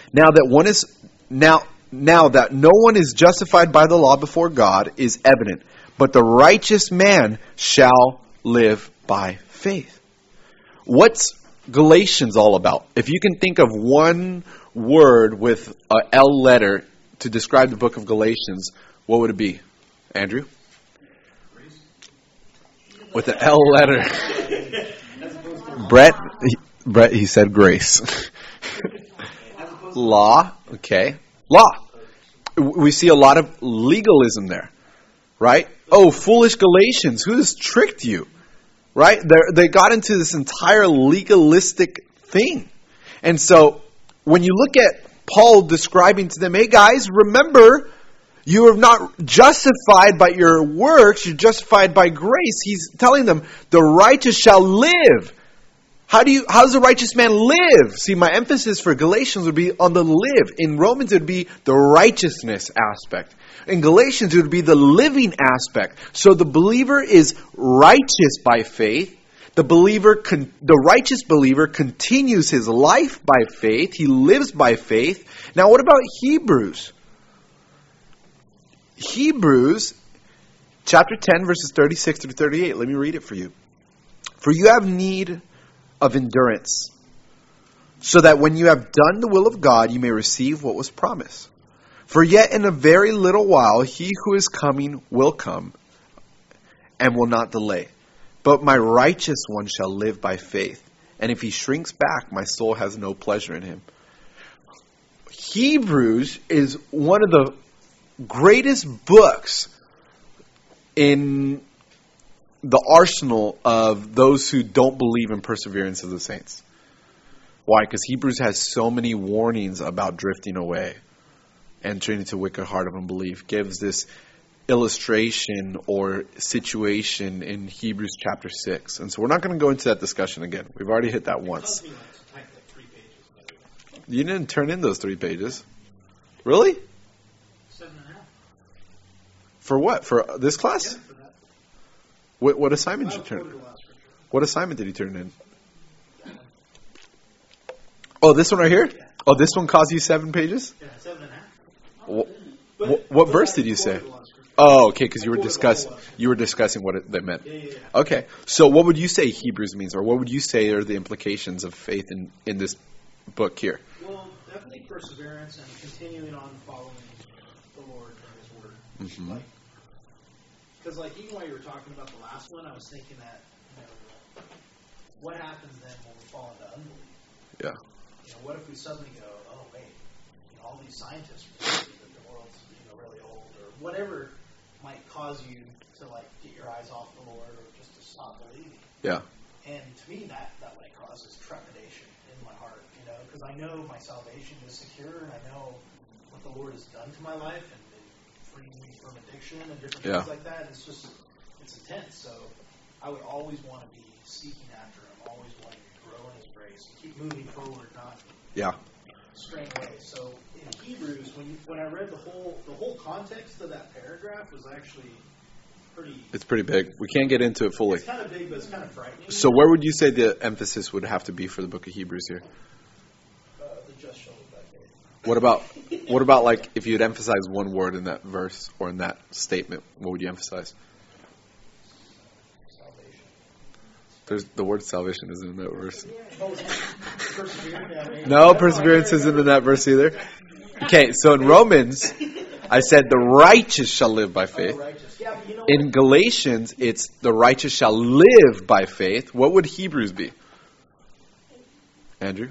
Now that one is now now that no one is justified by the law before God is evident, but the righteous man shall live by faith. What's Galatians all about? If you can think of one word with a L letter to describe the book of Galatians, what would it be? Andrew? With the L letter. Brett, he, Brett, he said grace. Law, okay. Law. We see a lot of legalism there, right? Oh, foolish Galatians, who has tricked you? Right? They're, they got into this entire legalistic thing. And so, when you look at Paul describing to them, hey guys, remember, you are not justified by your works, you're justified by grace. He's telling them, the righteous shall live. How do you, how does a righteous man live? See, my emphasis for Galatians would be on the live. In Romans, it would be the righteousness aspect. In Galatians, it would be the living aspect. So the believer is righteous by faith. The believer, con- the righteous believer continues his life by faith. He lives by faith. Now, what about Hebrews? Hebrews chapter ten, verses thirty-six through thirty-eight. Let me read it for you. For you have need of endurance, so that when you have done the will of God, you may receive what was promised. For yet in a very little while, he who is coming will come and will not delay. But my righteous one shall live by faith. And if he shrinks back, my soul has no pleasure in him. Hebrews is one of the greatest books in the arsenal of those who don't believe in perseverance of the saints. Why? Because Hebrews has so many warnings about drifting away. Entering into wicked heart of unbelief, gives this illustration or situation in Hebrews chapter six. And so we're not going to go into that discussion again. We've already hit that once. You didn't turn in those three pages. Really? Seven and a half. For what? For this class? Yeah, for that. What, what assignment did you I turn quoted in? the last scripture. What assignment did you turn in? Oh, this one right here? Yeah. Oh, this one caused you seven pages? Yeah, seven and a half. What, But, what, what but verse I did you say? quoted the last scripture. Oh, okay, because you were I quoted the discussing whole last you were discussing what it, that meant. Yeah, yeah, yeah. Okay, so what would you say Hebrews means, or what would you say are the implications of faith in, in this book here? Well, definitely perseverance and continuing on following the Lord and His Word. Mm-hmm. Like, because like even while you were talking about the last one, I was thinking that you know, what happens then when we fall into unbelief? Yeah. You know, what if we suddenly go, oh wait, you know, all these scientists believe that the world's you know really old, or whatever might cause you to like get your eyes off the Lord, or just to stop believing. Yeah. And to me, that, that like causes trepidation in my heart, you know, because I know my salvation is secure, and I know what the Lord has done to my life, and, and freeing me from addiction and different Yeah. things like that. It's just, it's intense. So I would always want to be seeking after Him, always wanting to grow in His grace, and keep moving forward, not Yeah. straying away. So in Hebrews, when you, when I read the whole the whole context of that paragraph was actually pretty. It's pretty big. We can't get into it fully. It's kind of big, but it's kind of frightening. So where would you say the emphasis would have to be for the book of Hebrews here? Uh, the just shall live by faith. What about what about like if you'd emphasize one word in that verse or in that statement, what would you emphasize? Salvation. There's the word salvation isn't in that verse. Oh, persevering, yeah, maybe. No, perseverance isn't in that verse either. Okay, so in Romans, I said the righteous shall live by Oh, faith. righteous. Yeah, but you know In what? Galatians, it's the righteous shall live by faith. What would Hebrews be? Andrew?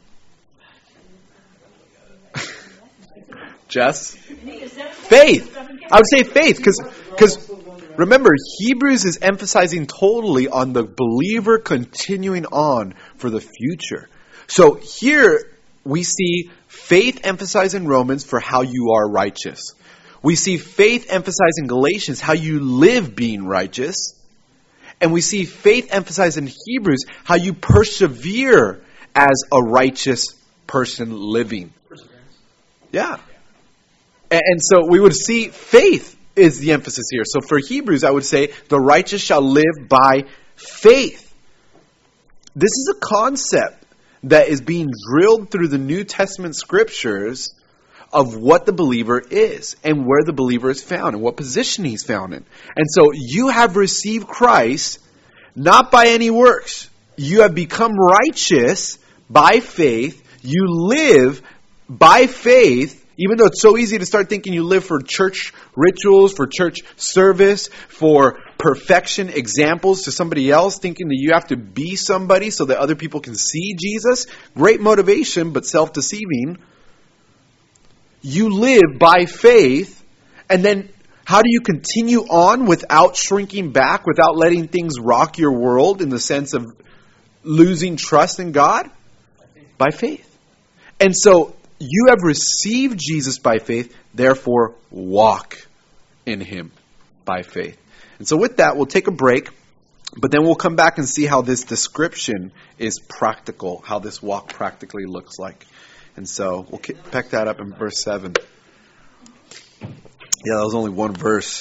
Jess? Faith. I would say faith because because remember, Hebrews is emphasizing totally on the believer continuing on for the future. So here we see faith emphasized in Romans for how you are righteous. We see faith emphasized in Galatians how you live being righteous. And we see faith emphasized in Hebrews how you persevere as a righteous person living. Perseverance. Yeah. And, and so we would see faith is the emphasis here. So for Hebrews, I would say the righteous shall live by faith. This is a concept that is being drilled through the New Testament scriptures of what the believer is and where the believer is found and what position he's found in. And so you have received Christ not by any works. You have become righteous by faith. You live by faith, even though it's so easy to start thinking you live for church rituals, for church service, for perfection examples to somebody else, thinking that you have to be somebody so that other people can see Jesus. Great motivation, but self-deceiving. You live by faith, and then how do you continue on without shrinking back, without letting things rock your world in the sense of losing trust in God? By faith. And so you have received Jesus by faith, therefore walk in Him by faith. And so with that, we'll take a break, but then we'll come back and see how this description is practical, how this walk practically looks like. And so we'll pick that up in verse seven. Yeah, that was only one verse.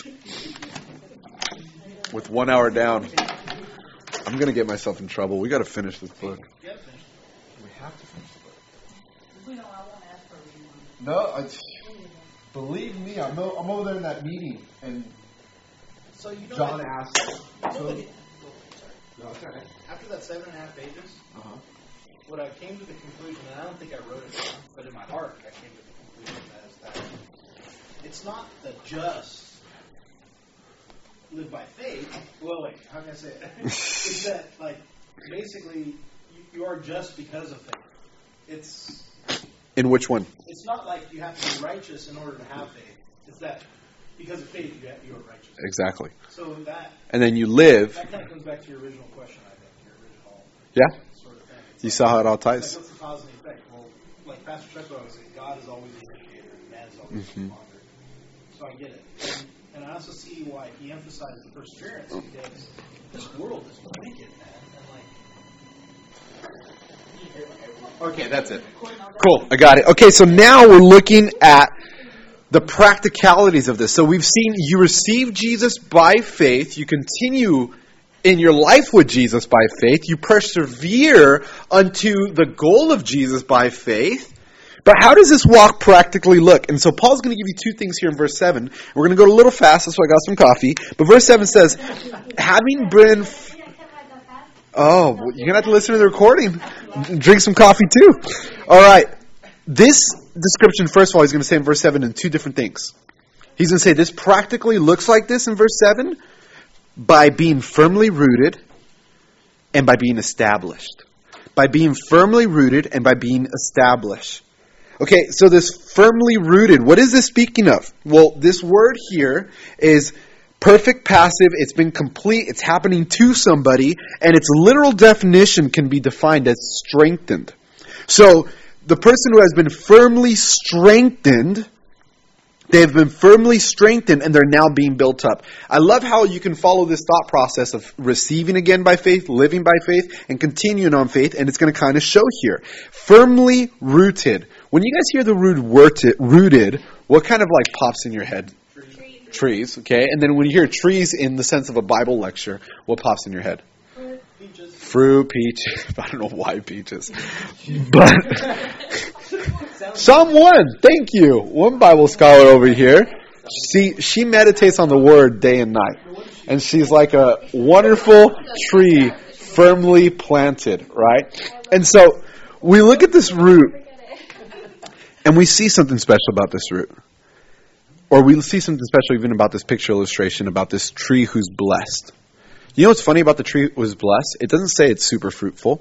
With one hour down. I'm going to get myself in trouble. We got to finish this book. We have to finish the book. No, I, believe me, I'm, I'm over there in that meeting, and so you know John that, asked. So, no, okay. After that seven and a half pages, uh-huh. what I came to the conclusion, and I don't think I wrote it down, but in my heart I came to the conclusion as that it's not the just live by faith. Well, wait, how can I say it? It's that, like, basically, you, you are just because of faith. It's in which one? It's not like you have to be righteous in order to have faith. It's that because of faith you have, you are righteous. Exactly. So that. And then you live. That kind of comes back to your original question, I think, your original. Yeah. Sort of thing. It's You like, saw how it all ties. Like, what's the cause and effect? Well, like Pastor Chuck always said, God is always the initiator, and man is always the Mhm. responder. So I get it. And, and I also see why he emphasized the perseverance, because this world is wicked, man. And like. Okay, that's it. Cool, I got it. Okay, so now we're looking at the practicalities of this. So we've seen you receive Jesus by faith. You continue in your life with Jesus by faith. You persevere unto the goal of Jesus by faith. But how does this walk practically look? And so Paul's going to give you two things here in verse seven. We're going to go a little fast, so I got some coffee. But verse seven says, having been... F- oh, well, you're going to have to listen to the recording. Drink some coffee too. All right. This description, first of all, he's going to say in verse seven in two different things. He's going to say this practically looks like this in verse seven by being firmly rooted and by being established. By being firmly rooted and by being established. Okay, so this firmly rooted, what is this speaking of? Well, this word here is perfect passive. It's been complete. It's happening to somebody. And its literal definition can be defined as strengthened. So the person who has been firmly strengthened, they have been firmly strengthened and they're now being built up. I love how you can follow this thought process of receiving again by faith, living by faith, and continuing on faith. And it's going to kind of show here. Firmly rooted. When you guys hear the word rooted, what kind of like pops in your head? Trees. Trees, okay? And then when you hear trees in the sense of a Bible lecture, what pops in your head? Fruit. Peaches. Fruit, peaches. I don't know why peaches. But Psalm one, thank you. One Bible scholar over here. See, she meditates on the word day and night. And she's like a wonderful tree firmly planted, right? And so we look at this root and we see something special about this root. Or we see something special even about this picture illustration about this tree who's blessed. You know what's funny about the tree who's blessed? It doesn't say it's super fruitful.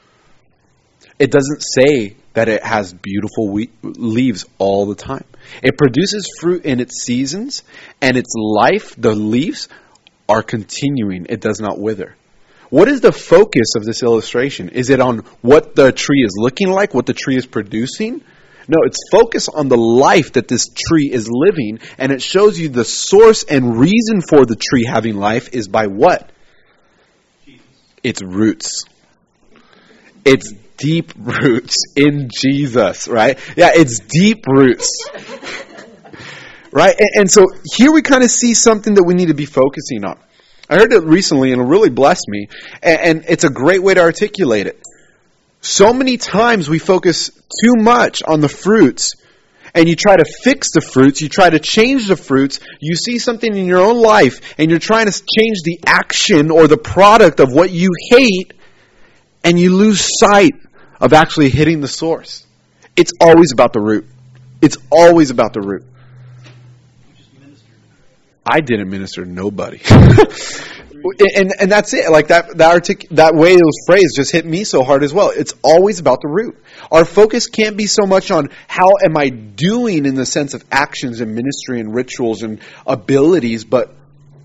It doesn't say that it has beautiful we- leaves all the time. It produces fruit in its seasons, and its life, the leaves, are continuing. It does not wither. What is the focus of this illustration? Is it on what the tree is looking like, what the tree is producing? No, it's focused on the life that this tree is living, and it shows you the source and reason for the tree having life is by what? Its roots. It's deep roots in Jesus, right? Yeah, it's deep roots. Right? And, and so here we kind of see something that we need to be focusing on. I heard it recently and it really blessed me, and, and it's a great way to articulate it. So many times we focus too much on the fruits, and you try to fix the fruits, you try to change the fruits, you see something in your own life, and you're trying to change the action or the product of what you hate, and you lose sight of actually hitting the source. It's always about the root. It's always about the root. I didn't minister to nobody. and and that's it. Like that that artic- that way it was phrased just hit me so hard as well. It's always about the root. Our focus can't be so much on how am I doing in the sense of actions and ministry and rituals and abilities, but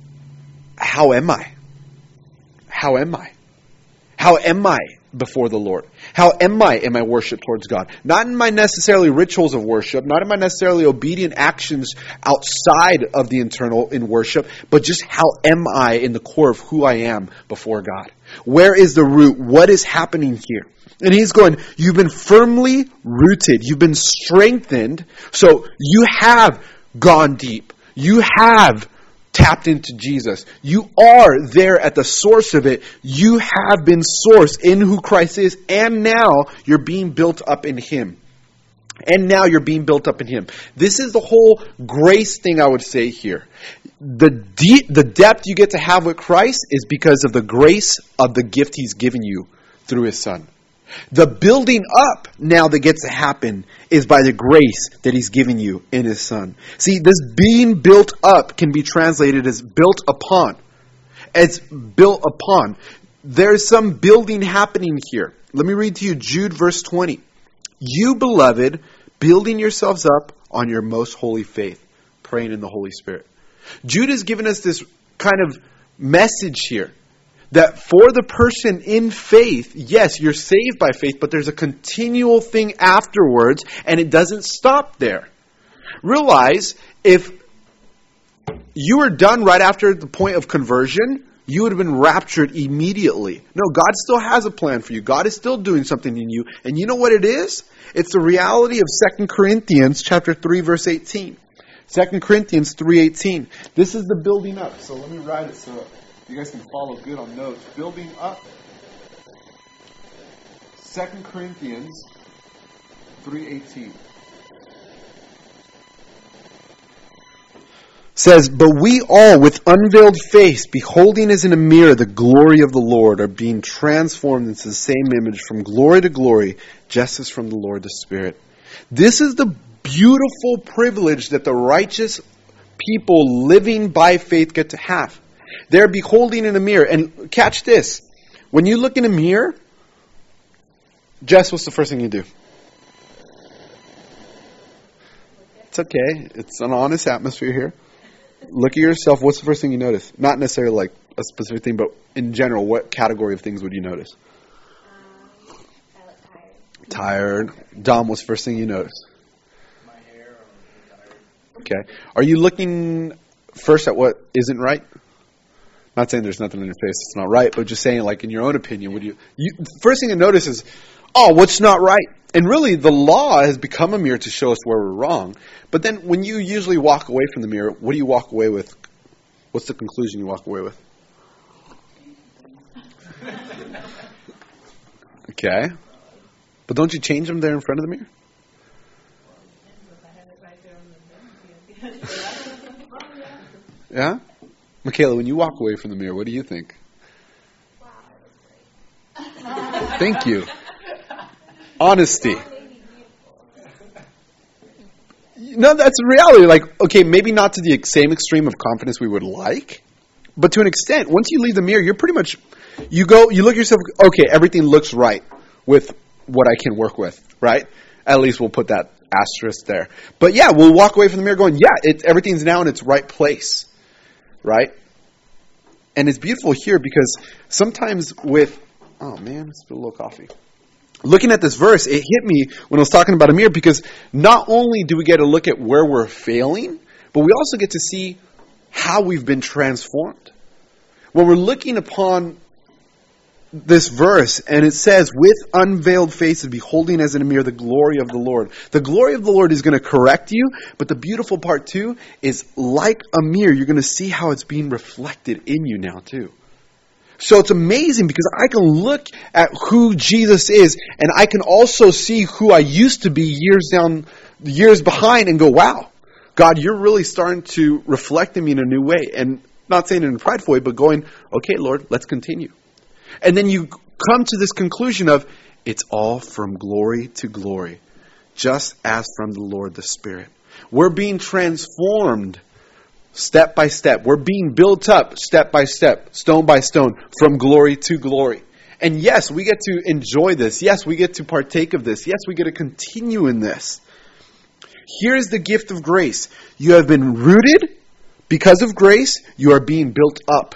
how am I? How am I? How am I before the Lord? How am I in my worship towards God? Not in my necessarily rituals of worship, not in my necessarily obedient actions outside of the internal in worship, but just how am I in the core of who I am before God? Where is the root? What is happening here? And he's going, you've been firmly rooted. You've been strengthened. So you have gone deep. You have tapped into Jesus. You are there at the source of it. You have been sourced in who Christ is, and now you're being built up in Him. And now you're being built up in Him. This is the whole grace thing I would say here. The deep, the depth you get to have with Christ is because of the grace of the gift He's given you through His Son. The building up now that gets to happen is by the grace that He's given you in His Son. See, this being built up can be translated as built upon. It's built upon. There's some building happening here. Let me read to you Jude verse twenty. You, beloved, building yourselves up on your most holy faith, praying in the Holy Spirit. Jude has given us this kind of message here. That for the person in faith, yes, you're saved by faith, but there's a continual thing afterwards, and it doesn't stop there. Realize, if you were done right after the point of conversion, you would have been raptured immediately. No, God still has a plan for you. God is still doing something in you. And you know what it is? It's the reality of Second Corinthians chapter three, verse eighteen. Second Corinthians three eighteen. This is the building up. So let me write it so you guys can follow good on notes. Building up. Second Corinthians three eighteen. Says, but we all with unveiled face, beholding as in a mirror the glory of the Lord, are being transformed into the same image from glory to glory, just as from the Lord the Spirit. This is the beautiful privilege that the righteous people living by faith get to have. They're beholding in a mirror. And catch this. When you look in a mirror, Jess, what's the first thing you do? It's okay. It's an honest atmosphere here. Look at yourself. What's the first thing you notice? Not necessarily like a specific thing, but in general, what category of things would you notice? Um, I look tired. Tired. Dom, what's the first thing you notice? My hair, I'm tired. Okay. Are you looking first at what isn't right? Not saying there's nothing in your face that's not right, but just saying, like, in your own opinion, would you, you first thing you notice is, oh, what's not right? And really, the law has become a mirror to show us where we're wrong. But then when you usually walk away from the mirror, what do you walk away with? What's the conclusion you walk away with? Okay. But don't you change them there in front of the mirror? Yeah? Michaela, when you walk away from the mirror, what do you think? Wow, I look great. Thank you. Honesty. No, that's the reality. Like, okay, maybe not to the same extreme of confidence we would like, but to an extent, once you leave the mirror, you're pretty much, you go, you look at yourself, okay, everything looks right with what I can work with, right? At least we'll put that asterisk there. But yeah, we'll walk away from the mirror going, yeah, it, everything's now in its right place, right? And it's beautiful here because sometimes with, oh man, I spilled a little coffee. Looking at this verse, it hit me when I was talking about a mirror because not only do we get to look at where we're failing, but we also get to see how we've been transformed. When we're looking upon this verse and it says, with unveiled faces, beholding as in a mirror the glory of the Lord. The glory of the Lord is going to correct you, but the beautiful part too is like a mirror, you're going to see how it's being reflected in you now too. So it's amazing because I can look at who Jesus is, and I can also see who I used to be years down, years behind, and go, wow, God, you're really starting to reflect in me in a new way. And not saying it in a prideful way, but going, okay, Lord, let's continue. And then you come to this conclusion of, it's all from glory to glory, just as from the Lord the Spirit. We're being transformed step by step. We're being built up step by step, stone by stone, from glory to glory. And yes, we get to enjoy this. Yes, we get to partake of this. Yes, we get to continue in this. Here's the gift of grace. You have been rooted because of grace. You are being built up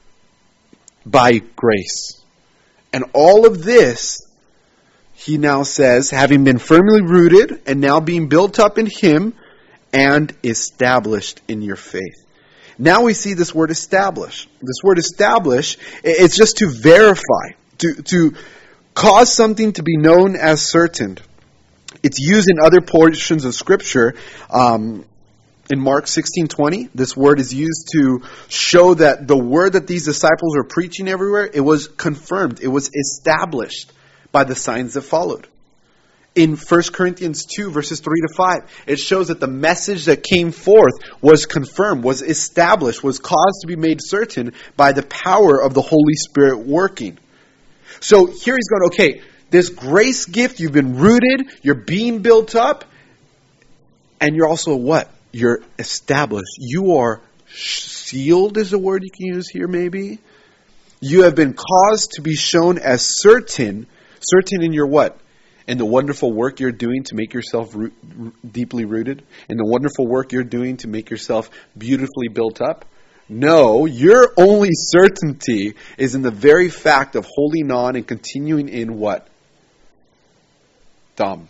by grace. And all of this, he now says, having been firmly rooted and now being built up in him and established in your faith. Now we see this word establish. This word establish, it's just to verify, to, to cause something to be known as certain. It's used in other portions of Scripture. Um, in Mark sixteen twenty, this word is used to show that the word that these disciples were preaching everywhere, it was confirmed. It was established by the signs that followed. In First Corinthians two, verses three to five, it shows that the message that came forth was confirmed, was established, was caused to be made certain by the power of the Holy Spirit working. So here he's going, okay, this grace gift, you've been rooted, you're being built up, and you're also what? You're established. You are sealed is a word you can use here maybe. You have been caused to be shown as certain, certain in your what? In the wonderful work you're doing to make yourself root, deeply rooted? In the wonderful work you're doing to make yourself beautifully built up? No, your only certainty is in the very fact of holding on and continuing in what? Dumb.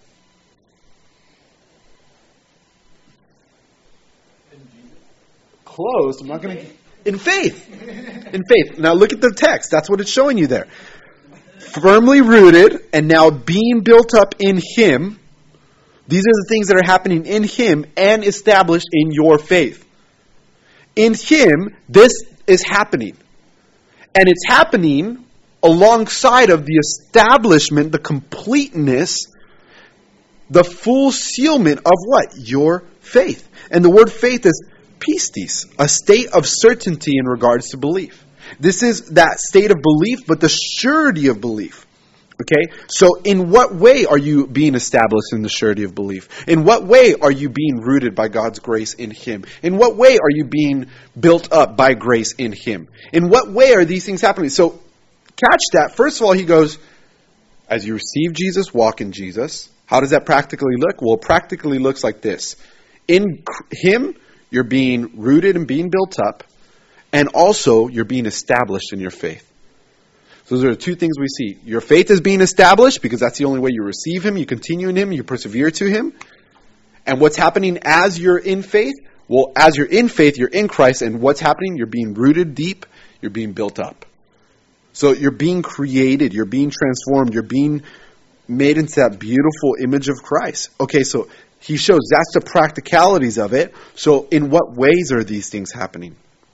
Close. I'm not going to... In faith. In faith. Now look at the text. That's what it's showing you there. Firmly rooted and now being built up in him. These are the things that are happening in him and established in your faith. In him, this is happening. And it's happening alongside of the establishment, the completeness, the full sealment of what? Your faith. And the word faith is pistis, a state of certainty in regards to belief. This is that state of belief, but the surety of belief. Okay? So in what way are you being established in the surety of belief? In what way are you being rooted by God's grace in him? In what way are you being built up by grace in him? In what way are these things happening? So catch that. First of all, he goes, as you receive Jesus, walk in Jesus. How does that practically look? Well, it practically looks like this. In him, you're being rooted and being built up. And also, you're being established in your faith. So those are the two things we see. Your faith is being established because that's the only way you receive him, you continue in him, you persevere to him. And what's happening as you're in faith? Well, as you're in faith, you're in Christ. And what's happening? You're being rooted deep. You're being built up. So you're being created. You're being transformed. You're being made into that beautiful image of Christ. Okay, so he shows that's the practicalities of it. So in what ways are these things happening?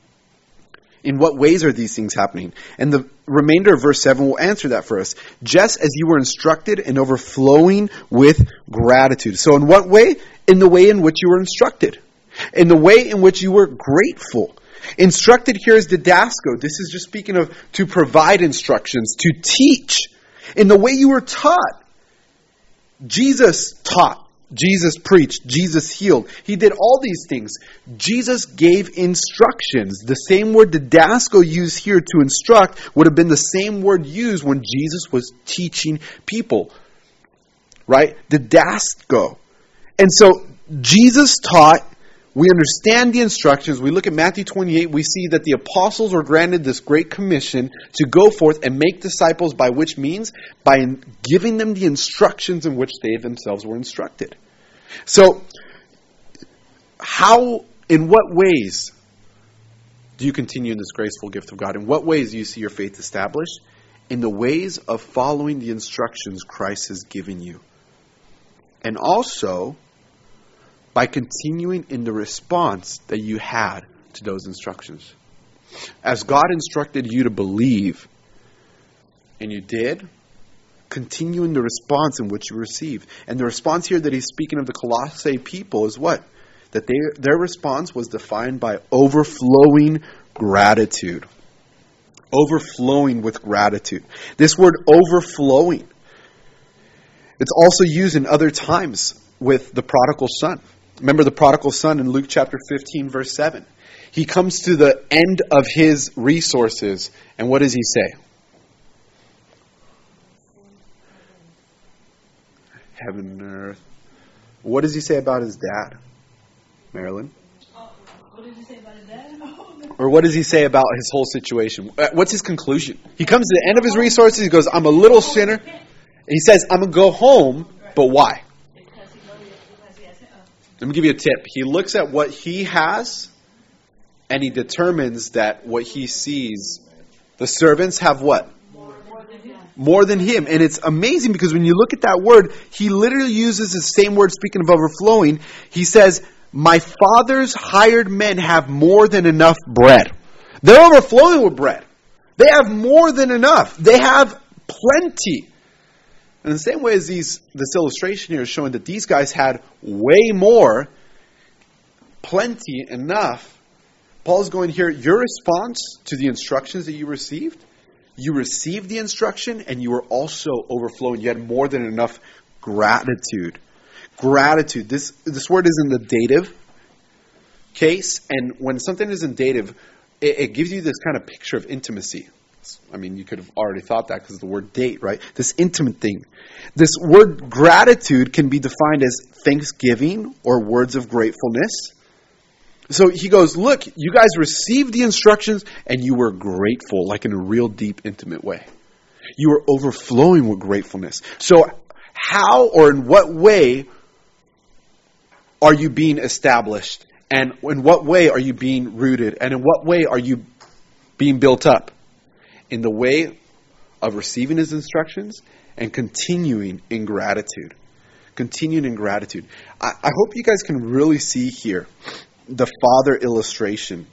In what ways are these things happening? And the remainder of verse seven will answer that for us. Just as you were instructed and overflowing with gratitude. So in what way? In the way in which you were instructed. In the way in which you were grateful. Instructed here is didasco. This is just speaking of to provide instructions, to teach. In the way you were taught. Jesus taught. Jesus preached. Jesus healed. He did all these things. Jesus gave instructions. The same word didasco used here to instruct would have been the same word used when Jesus was teaching people. Right? Didasco. And so Jesus taught. We understand the instructions. We look at Matthew twenty-eight. We see that the apostles were granted this great commission to go forth and make disciples by which means? By giving them the instructions in which they themselves were instructed. So, how, in what ways do you continue in this graceful gift of God? In what ways do you see your faith established? In the ways of following the instructions Christ has given you. And also, by continuing in the response that you had to those instructions. As God instructed you to believe, and you did, continue in the response in which you receive. And the response here that he's speaking of the Colossae people is what? That they, their response was defined by overflowing gratitude. Overflowing with gratitude. This word overflowing, it's also used in other times with the prodigal son. Remember the prodigal son in Luke chapter fifteen, verse seven. He comes to the end of his resources, and what does he say? Heaven and earth. What does he say about his dad, Marilyn? Oh, what did he say about his dad? Or what does he say about his whole situation? What's his conclusion? He comes to the end of his resources. He goes, I'm a little sinner. He says, I'm going to go home, but why? Let me give you a tip. He looks at what he has, and he determines that what he sees, the servants have what? More than him. And it's amazing because when you look at that word, he literally uses the same word, speaking of overflowing. He says, my father's hired men have more than enough bread. They're overflowing with bread. They have more than enough. They have plenty. In the same way as these, this illustration here is showing that these guys had way more, plenty, enough. Paul's going here, your response to the instructions that you received, you received the instruction and you were also overflowing. You had more than enough gratitude. Gratitude. This, this word is in the dative case, and when something is in dative, it, it gives you this kind of picture of intimacy. I mean, you could have already thought that because of the word date, right? This intimate thing. This word gratitude can be defined as thanksgiving or words of gratefulness. So he goes, look, you guys received the instructions and you were grateful, like in a real deep, intimate way. You were overflowing with gratefulness. So how or in what way are you being established? And in what way are you being rooted? And in what way are you being built up? In the way of receiving his instructions and continuing in gratitude. Continuing in gratitude. I, I hope you guys can really see here the father illustration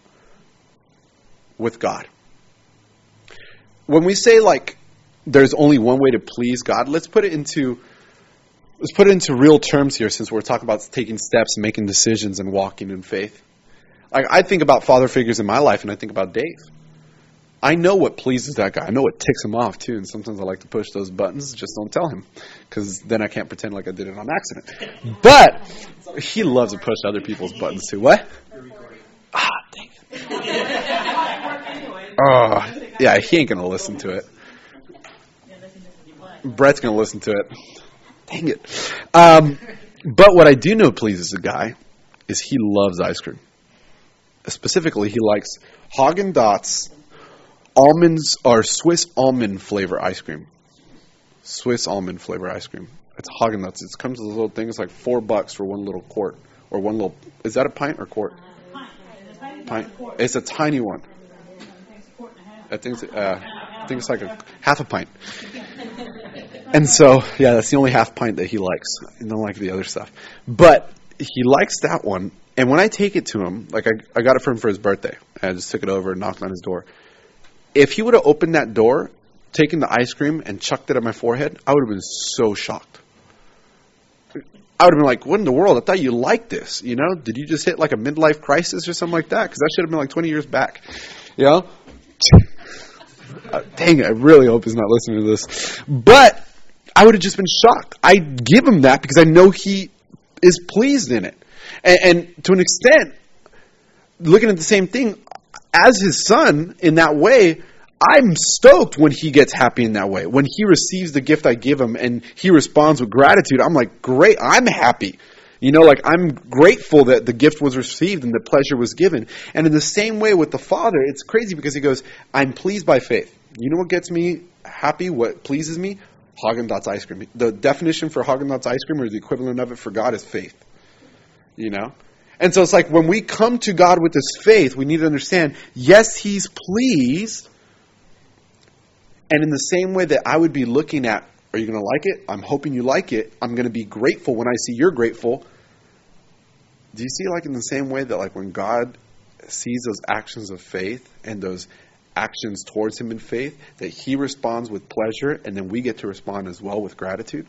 with God. When we say like there's only one way to please God, let's put it into let's put it into real terms here, since we're talking about taking steps and making decisions and walking in faith. Like I think about father figures in my life, and I think about Dave. I know what pleases that guy. I know what ticks him off too, and sometimes I like to push those buttons. Just don't tell him, because then I can't pretend like I did it on accident. But he loves to push other people's buttons too. What? Ah, dang it. Oh, yeah, he ain't gonna listen to it. Brett's gonna listen to it. Dang it. Um, but what I do know pleases the guy is he loves ice cream. Specifically, he likes Haagen-Dazs almonds or Swiss almond flavor ice cream. Swiss almond flavor ice cream. It's Haagen-Dazs. It comes with a little thing. It's like four bucks for one little quart. Or one little... Is that a pint or quart? Pint. It's a tiny one. I think it's, uh, I think it's like a half a pint. And so, yeah, that's the only half pint that he likes. He don't like the other stuff. But he likes that one. And when I take it to him, like I, I got it for him for his birthday. I just took it over and knocked on his door. If he would have opened that door, taken the ice cream, and chucked it at my forehead, I would have been so shocked. I would have been like, what in the world? I thought you liked this. You know, did you just hit like a midlife crisis or something like that? Because that should have been like twenty years back. You know? uh, dang it, I really hope he's not listening to this. But I would have just been shocked. I give him that because I know he is pleased in it. And, and to an extent, looking at the same thing, as his son, in that way, I'm stoked when he gets happy in that way. When he receives the gift I give him and he responds with gratitude, I'm like, great, I'm happy. You know, like I'm grateful that the gift was received and the pleasure was given. And in the same way with the father, it's crazy because he goes, I'm pleased by faith. You know what gets me happy? What pleases me? Haagen-Dazs ice cream. The definition for Haagen-Dazs ice cream, or the equivalent of it for God, is faith. You know? And so it's like when we come to God with this faith, we need to understand, yes, he's pleased. And in the same way that I would be looking at, are you going to like it? I'm hoping you like it. I'm going to be grateful when I see you're grateful. Do you see, like, in the same way that, like, when God sees those actions of faith and those actions towards him in faith, that he responds with pleasure, and then we get to respond as well with gratitude?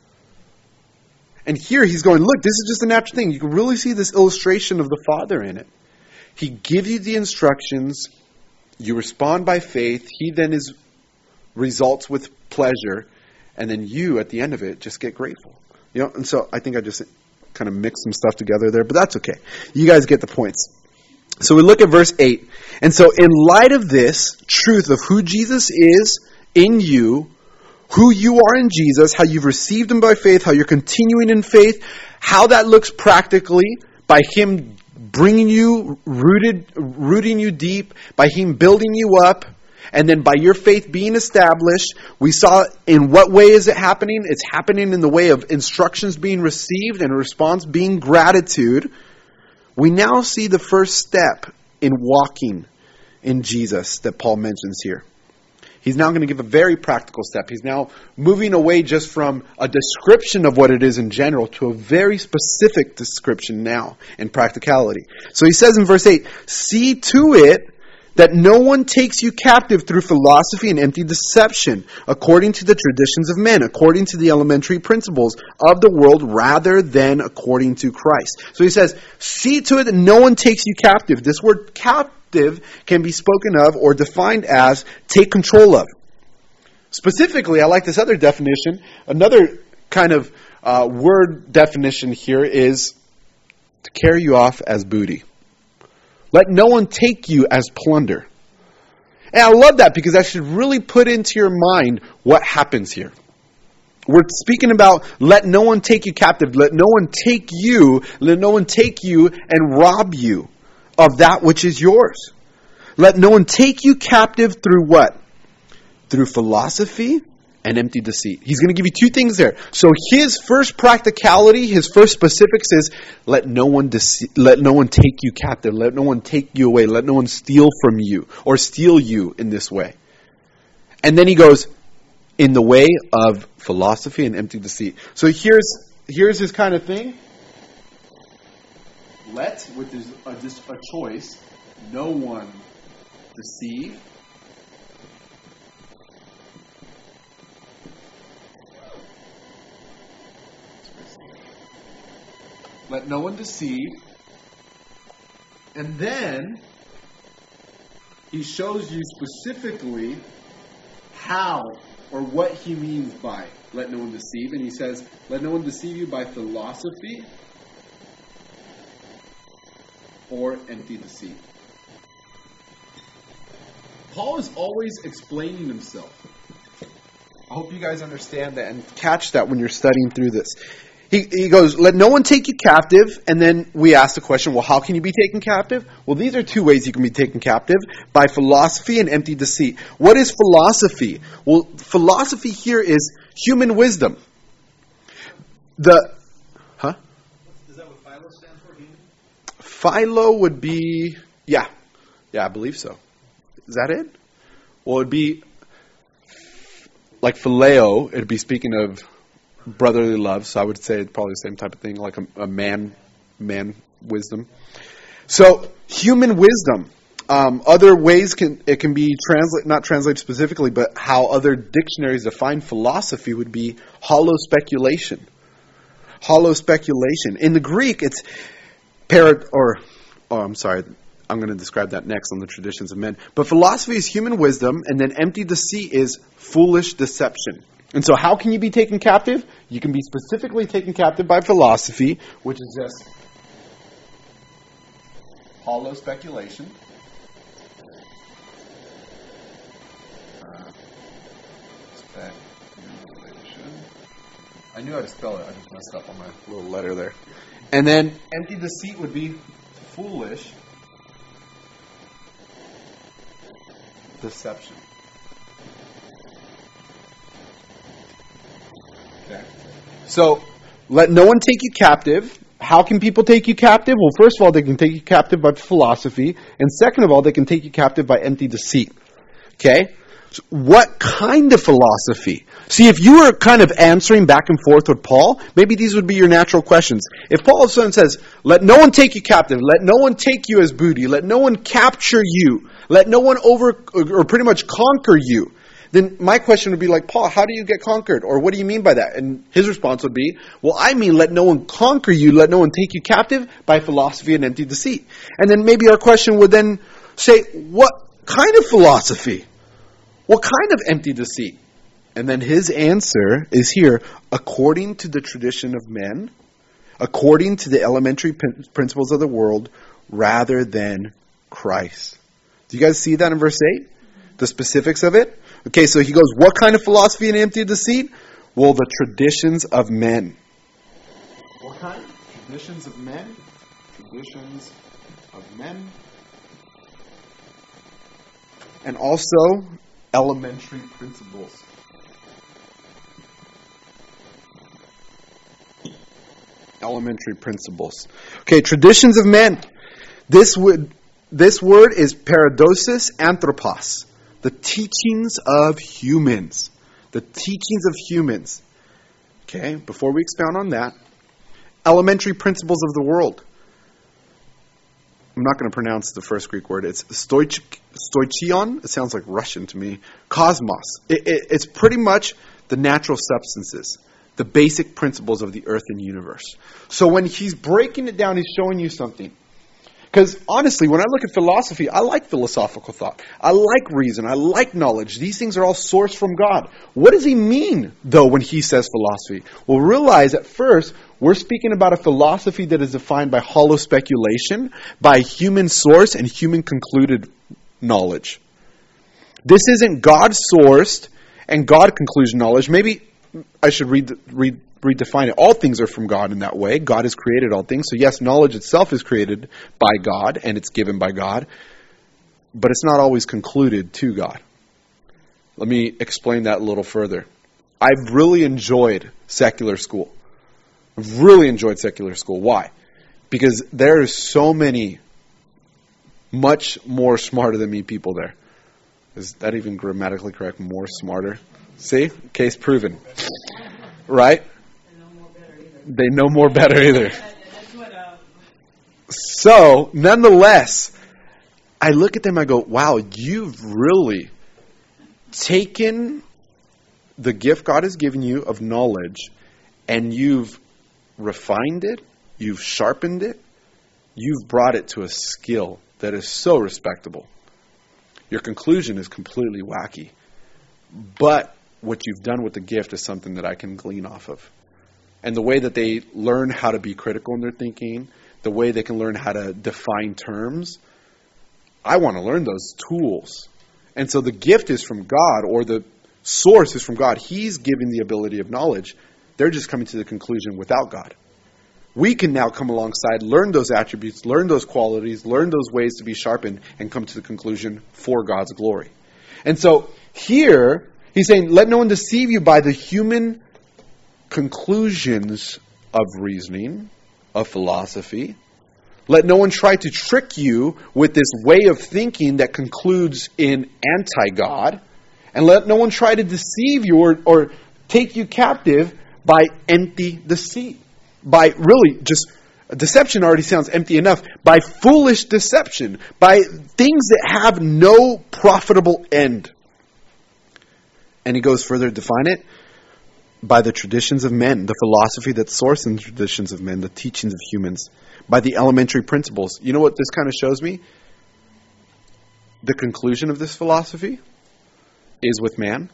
And here he's going, look, this is just a natural thing. You can really see this illustration of the Father in it. He gives you the instructions, you respond by faith, he then is results with pleasure, and then you, at the end of it, just get grateful. You know, and so I think I just kind of mixed some stuff together there, but that's okay. You guys get the points. So we look at verse eight. And so in light of this truth of who Jesus is in you, who you are in Jesus, how you've received him by faith, how you're continuing in faith, how that looks practically by him bringing you, rooted, rooting you deep, by him building you up, and then by your faith being established. We saw in what way is it happening? It's happening in the way of instructions being received and a response being gratitude. We now see the first step in walking in Jesus that Paul mentions here. He's now going to give a very practical step. He's now moving away just from a description of what it is in general to a very specific description now in practicality. So he says in verse eight, see to it that no one takes you captive through philosophy and empty deception, according to the traditions of men, according to the elementary principles of the world, rather than according to Christ. So he says, see to it that no one takes you captive. This word captive can be spoken of or defined as take control of. Specifically, I like this other definition. Another kind of uh, word definition here is to carry you off as booty. Let no one take you as plunder. And I love that because that should really put into your mind what happens here. We're speaking about let no one take you captive. Let no one take you, let no one take you and rob you of that which is yours. Let no one take you captive through what? Through philosophy and empty deceit. He's going to give you two things there. So his first practicality, his first specifics is let no one dece- let no one take you captive. Let no one take you away. Let no one steal from you or steal you in this way. And then he goes in the way of philosophy and empty deceit. So here's here's his kind of thing. Let, with his, uh, just a choice, no one deceive. Let no one deceive. And then he shows you specifically how or what he means by let no one deceive. And he says, let no one deceive you by philosophy or empty deceit. Paul is always explaining himself. I hope you guys understand that and catch that when you're studying through this. He, he goes, let no one take you captive. And then we ask the question, well, how can you be taken captive? Well, these are two ways you can be taken captive. By philosophy and empty deceit. What is philosophy? Well, philosophy here is human wisdom. The, huh? Is that what philo stands for, human? Philo would be, yeah. Yeah, I believe so. Is that it? Well, it would be, like phileo, it would be speaking of brotherly love, so I would say it's probably the same type of thing, like a, a man, man wisdom. So human wisdom. Um, other ways can it can be translate not translated specifically, but how other dictionaries define philosophy would be hollow speculation. Hollow speculation. In the Greek, it's parad or oh, I'm sorry. I'm going to describe that next on the traditions of men. But philosophy is human wisdom, and then empty deceit is foolish deception. And so how can you be taken captive? You can be specifically taken captive by philosophy, which is just hollow speculation. Uh, speculation. I knew how to spell it. I just messed up on my little letter there. And then empty deceit would be foolish deception. Okay. So, let no one take you captive. How can people take you captive? Well, first of all, they can take you captive by philosophy. And second of all, they can take you captive by empty deceit. Okay? What kind of philosophy? See, if you were kind of answering back and forth with Paul, maybe these would be your natural questions. If Paul all of a sudden says, let no one take you captive, let no one take you as booty, let no one capture you, let no one over, or pretty much conquer you, then my question would be like, Paul, how do you get conquered? Or what do you mean by that? And his response would be, well, I mean, let no one conquer you, let no one take you captive by philosophy and empty deceit. And then maybe our question would then say, what kind of philosophy? What kind of empty deceit? And then his answer is here, according to the tradition of men, according to the elementary principles of the world, rather than Christ. Do you guys see that in verse eight? The specifics of it? Okay, so he goes, what kind of philosophy and empty deceit? Well, the traditions of men. What kind? Traditions of men? Traditions of men. And also, elementary principles. Elementary principles. Okay, traditions of men. This would, this word is paradosis anthropos. The teachings of humans. The teachings of humans. Okay, before we expound on that, elementary principles of the world. I'm not going to pronounce the first Greek word. It's stoich, stoichion. It sounds like Russian to me. Cosmos. It, it, it's pretty much the natural substances, the basic principles of the earth and universe. So when he's breaking it down, he's showing you something. Because honestly, when I look at philosophy, I like philosophical thought. I like reason. I like knowledge. These things are all sourced from God. What does he mean, though, when he says philosophy? Well, realize at first, we're speaking about a philosophy that is defined by hollow speculation, by human source and human concluded knowledge. This isn't God-sourced and God-conclusion knowledge. Maybe I should read, read, redefine it. All things are from God in that way. God has created all things. So yes, knowledge itself is created by God and it's given by God. But it's not always concluded to God. Let me explain that a little further. I've really enjoyed secular school. I've really enjoyed secular school. Why? Because there are so many much more smarter than me people there. Is that even grammatically correct? More smarter? See? Case proven. Right? They know more better either. So, nonetheless, I look at them, I go, wow, you've really taken the gift God has given you of knowledge and you've refined it, you've sharpened it, you've brought it to a skill that is so respectable. Your conclusion is completely wacky. But what you've done with the gift is something that I can glean off of. And the way that they learn how to be critical in their thinking, the way they can learn how to define terms, I want to learn those tools. And so the gift is from God, or the source is from God. He's giving the ability of knowledge. They're just coming to the conclusion without God. We can now come alongside, learn those attributes, learn those qualities, learn those ways to be sharpened, and come to the conclusion for God's glory. And so here, he's saying, let no one deceive you by the human conclusions of reasoning, of philosophy. Let no one try to trick you with this way of thinking that concludes in anti-God. And let no one try to deceive you or, or take you captive by empty deceit. By really just, deception already sounds empty enough. By foolish deception. By things that have no profitable end. And he goes further to define it. By the traditions of men, the philosophy that's sourced in the traditions of men, the teachings of humans, by the elementary principles. You know what this kind of shows me? The conclusion of this philosophy is with man.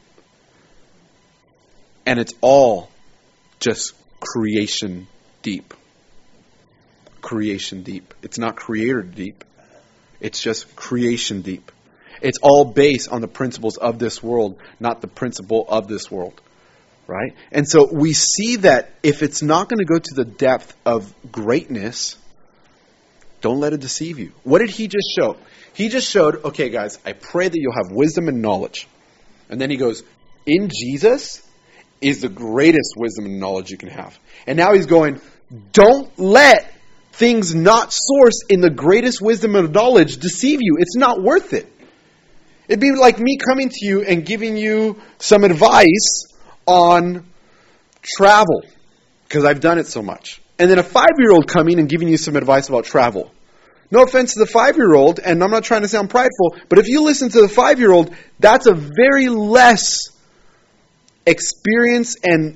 And it's all just creation deep. Creation deep. It's not creator deep. It's just creation deep. It's all based on the principles of this world, not the principle of this world. Right? And so we see that if it's not going to go to the depth of greatness, don't let it deceive you. What did he just show? He just showed, okay guys, I pray that you'll have wisdom and knowledge. And then he goes, in Jesus is the greatest wisdom and knowledge you can have. And now he's going, don't let things not sourced in the greatest wisdom and knowledge deceive you. It's not worth it. It'd be like me coming to you and giving you some advice on travel, because I've done it so much. And then a five-year-old coming and giving you some advice about travel. No offense to the five-year-old, and I'm not trying to sound prideful, but if you listen to the five-year-old, that's a very less experience and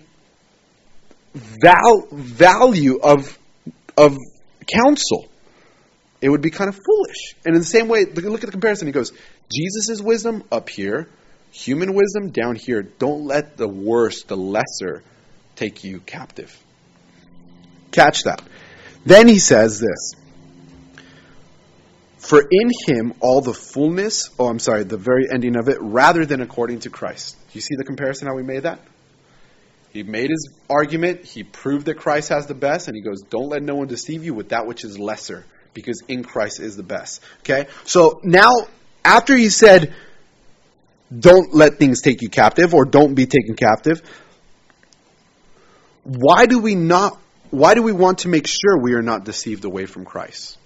val- value of, of counsel. It would be kind of foolish. And in the same way, look, look at the comparison. He goes, Jesus' wisdom up here, human wisdom down here. Don't let the worst, the lesser, take you captive. Catch that. Then he says this. For in him all the fullness, oh, I'm sorry, the very ending of it, rather than according to Christ. Do you see the comparison, how we made that? He made his argument, he proved that Christ has the best, and he goes, don't let no one deceive you with that which is lesser, because in Christ is the best. Okay? So now, after he said, don't let things take you captive, or don't be taken captive, why do we not, why do we want to make sure we are not deceived away from Christ?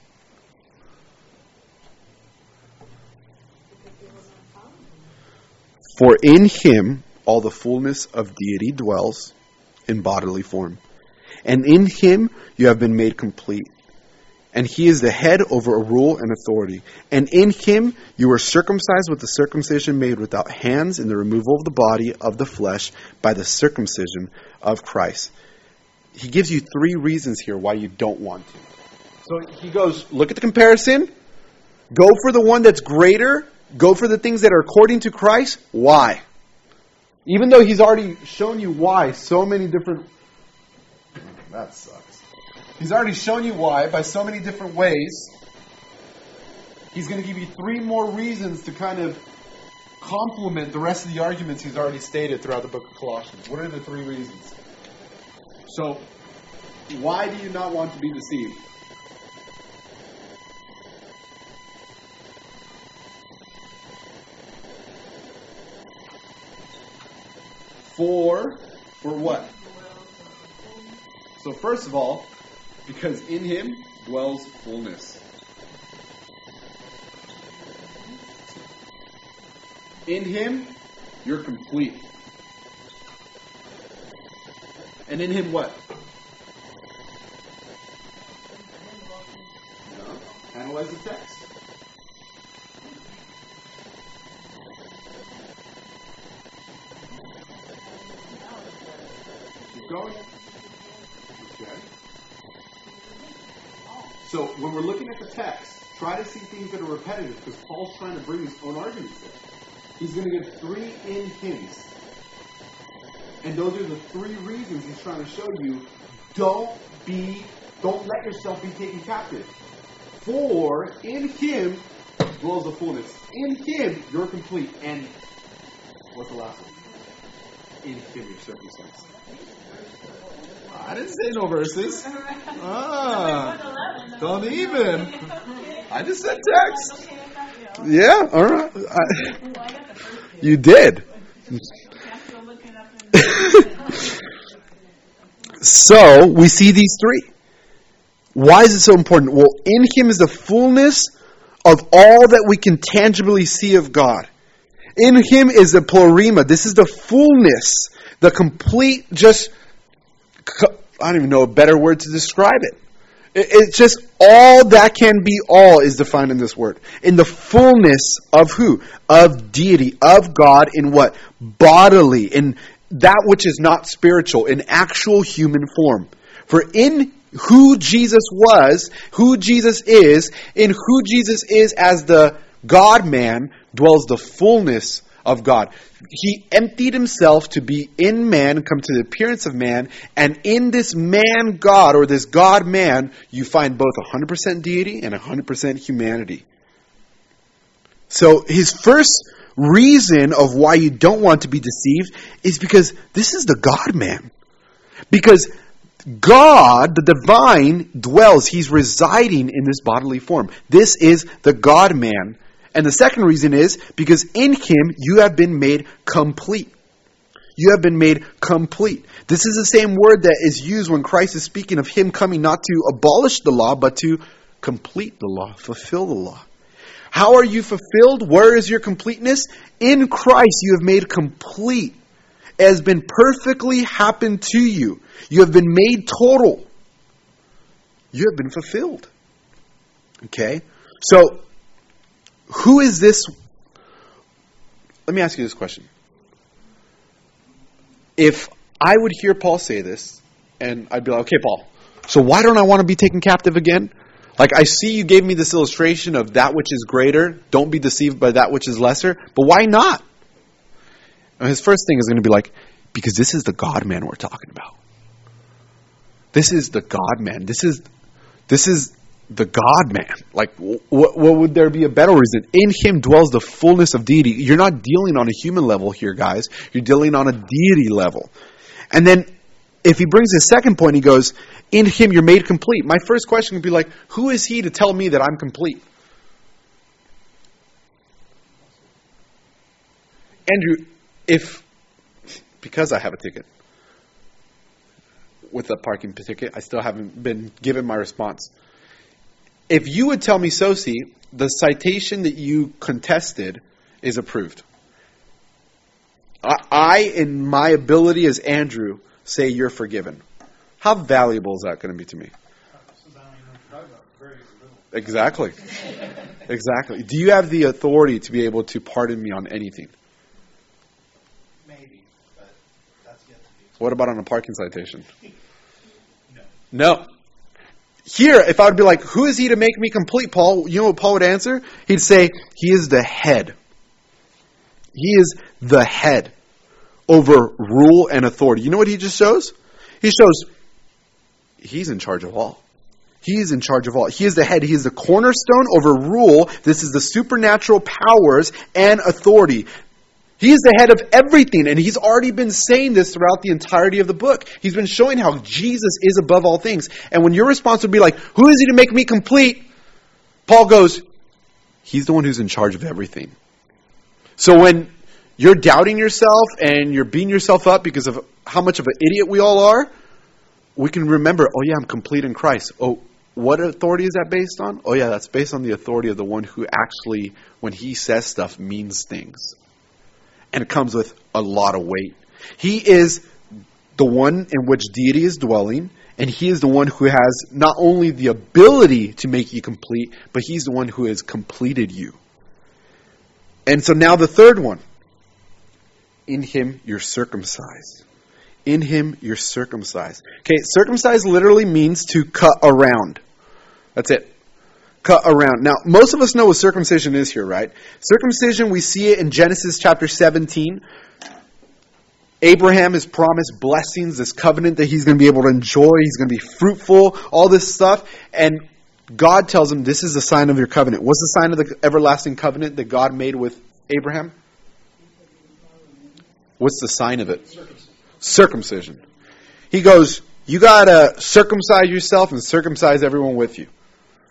For in him all the fullness of deity dwells in bodily form. And in him you have been made complete. And he is the head over a rule and authority. And in him you were circumcised with the circumcision made without hands in the removal of the body of the flesh by the circumcision of Christ. He gives you three reasons here why you don't want to. So he goes, look at the comparison. Go for the one that's greater. Go for the things that are according to Christ. Why? Even though he's already shown you why so many different... That sucks. He's already shown you why by so many different ways. He's going to give you three more reasons to kind of complement the rest of the arguments he's already stated throughout the book of Colossians. What are the three reasons? So, why do you not want to be deceived? For, for what? So first of all, because in him dwells fullness. In him, you're complete. And in him what? No. Analyze the text. Keep going. Okay. So when we're looking at the text, try to see things that are repetitive, because Paul's trying to bring his own arguments there. He's going to give three in hims. And those are the three reasons he's trying to show you, don't be, don't let yourself be taken captive. For in him dwells the fullness. In him you're complete. And what's the last one? In him you're circumcised. I didn't say no verses. Ah, don't even. I just said text. Yeah, all right. I, you did. So, we see these three. Why is it so important? Well, in him is the fullness of all that we can tangibly see of God. In him is the pleroma. This is the fullness, the complete, just, I don't even know a better word to describe it. It's just all that can be all is defined in this word. In the fullness of who? Of deity, of God in what? Bodily, in that which is not spiritual, in actual human form. For in who Jesus was, who Jesus is, in who Jesus is as the God-man, dwells the fullness of God. He emptied himself to be in man, come to the appearance of man, and in this man God, or this God-man, you find both one hundred percent deity and one hundred percent humanity. So his first reason of why you don't want to be deceived is because this is the God-man. Because God, the divine, dwells. He's residing in this bodily form. This is the God-man. And the second reason is because in him you have been made complete. You have been made complete. This is the same word that is used when Christ is speaking of him coming not to abolish the law, but to complete the law, fulfill the law. How are you fulfilled? Where is your completeness? In Christ you have made complete. It has been perfectly happened to you. You have been made total. You have been fulfilled. Okay? So, who is this? Let me ask you this question. If I would hear Paul say this, and I'd be like, okay, Paul, so why don't I want to be taken captive again? Like, I see you gave me this illustration of that which is greater. Don't be deceived by that which is lesser. But why not? And his first thing is going to be like, because this is the God-man we're talking about. This is the God-man. This is, this is the God-man. Like, what, what would there be a better reason? In him dwells the fullness of deity. You're not dealing on a human level here, guys. You're dealing on a deity level. And then, if he brings his second point, he goes, in him you're made complete. My first question would be like, who is he to tell me that I'm complete? Andrew, if, because I have a ticket, with a parking ticket, I still haven't been given my response. If you would tell me, Sosi, the citation that you contested is approved. I, I, in my ability as Andrew, say you're forgiven. How valuable is that going to be to me? Exactly. Exactly. Do you have the authority to be able to pardon me on anything? Maybe, but that's yet to be. What about on a parking citation? No. No. Here, if I would be like, who is he to make me complete, Paul? You know what Paul would answer? He'd say, he is the head. He is the head over rule and authority. You know what he just shows? He shows he's in charge of all. He is in charge of all. He is the head. He is the cornerstone over rule. This is the supernatural powers and authority. He is the head of everything, and he's already been saying this throughout the entirety of the book. He's been showing how Jesus is above all things. And when your response would be like, who is he to make me complete? Paul goes, he's the one who's in charge of everything. So when you're doubting yourself and you're beating yourself up because of how much of an idiot we all are, we can remember, oh yeah, I'm complete in Christ. Oh, what authority is that based on? Oh yeah, that's based on the authority of the one who actually, when he says stuff, means things. And it comes with a lot of weight. He is the one in which deity is dwelling, and he is the one who has not only the ability to make you complete, but he's the one who has completed you. And so now the third one. In him you're circumcised. In him you're circumcised. Okay, circumcised literally means to cut around. That's it. Cut around. Now, most of us know what circumcision is here, right? Circumcision, we see it in Genesis chapter seventeen. Abraham is promised blessings, this covenant that he's going to be able to enjoy. He's going to be fruitful, all this stuff. And God tells him, this is the sign of your covenant. What's the sign of the everlasting covenant that God made with Abraham? What's the sign of it? Circumcision. Circumcision. He goes, you got to circumcise yourself and circumcise everyone with you.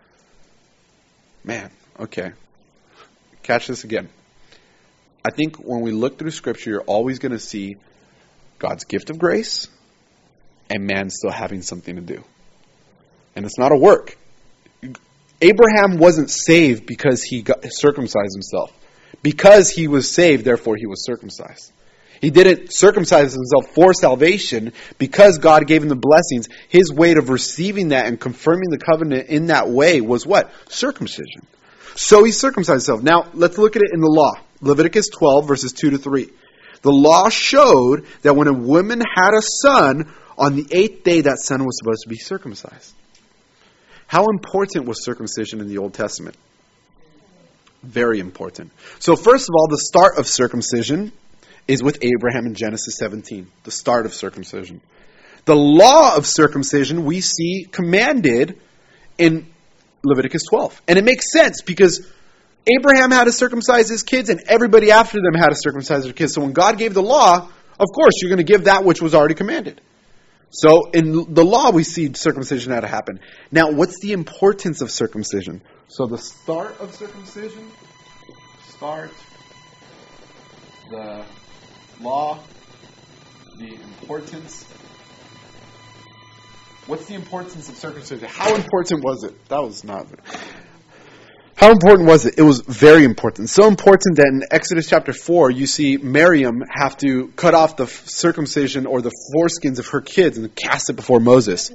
Man, okay. Catch this again. I think when we look through Scripture, you're always going to see God's gift of grace and man still having something to do. And it's not a work. Abraham wasn't saved because he got circumcised himself. Because he was saved, therefore he was circumcised. He didn't circumcise himself for salvation because God gave him the blessings. His way of receiving that and confirming the covenant in that way was what? Circumcision. So he circumcised himself. Now, let's look at it in the law. Leviticus twelve, verses two to three. The law showed that when a woman had a son, on the eighth day that son was supposed to be circumcised. How important was circumcision in the Old Testament? Very important. So first of all, the start of circumcision is with Abraham in Genesis seventeen, the start of circumcision. The law of circumcision we see commanded in Leviticus twelve. And it makes sense because Abraham had to circumcise his kids and everybody after them had to circumcise their kids. So when God gave the law, of course, you're going to give that which was already commanded. So in the law, we see circumcision had to happen. Now, what's the importance of circumcision? So the start of circumcision, start, the law, the importance. What's the importance of circumcision? How important was it? That was not. How important was it? It was very important. So important that in Exodus chapter four, you see Miriam have to cut off the circumcision or the foreskins of her kids and cast it before Moses.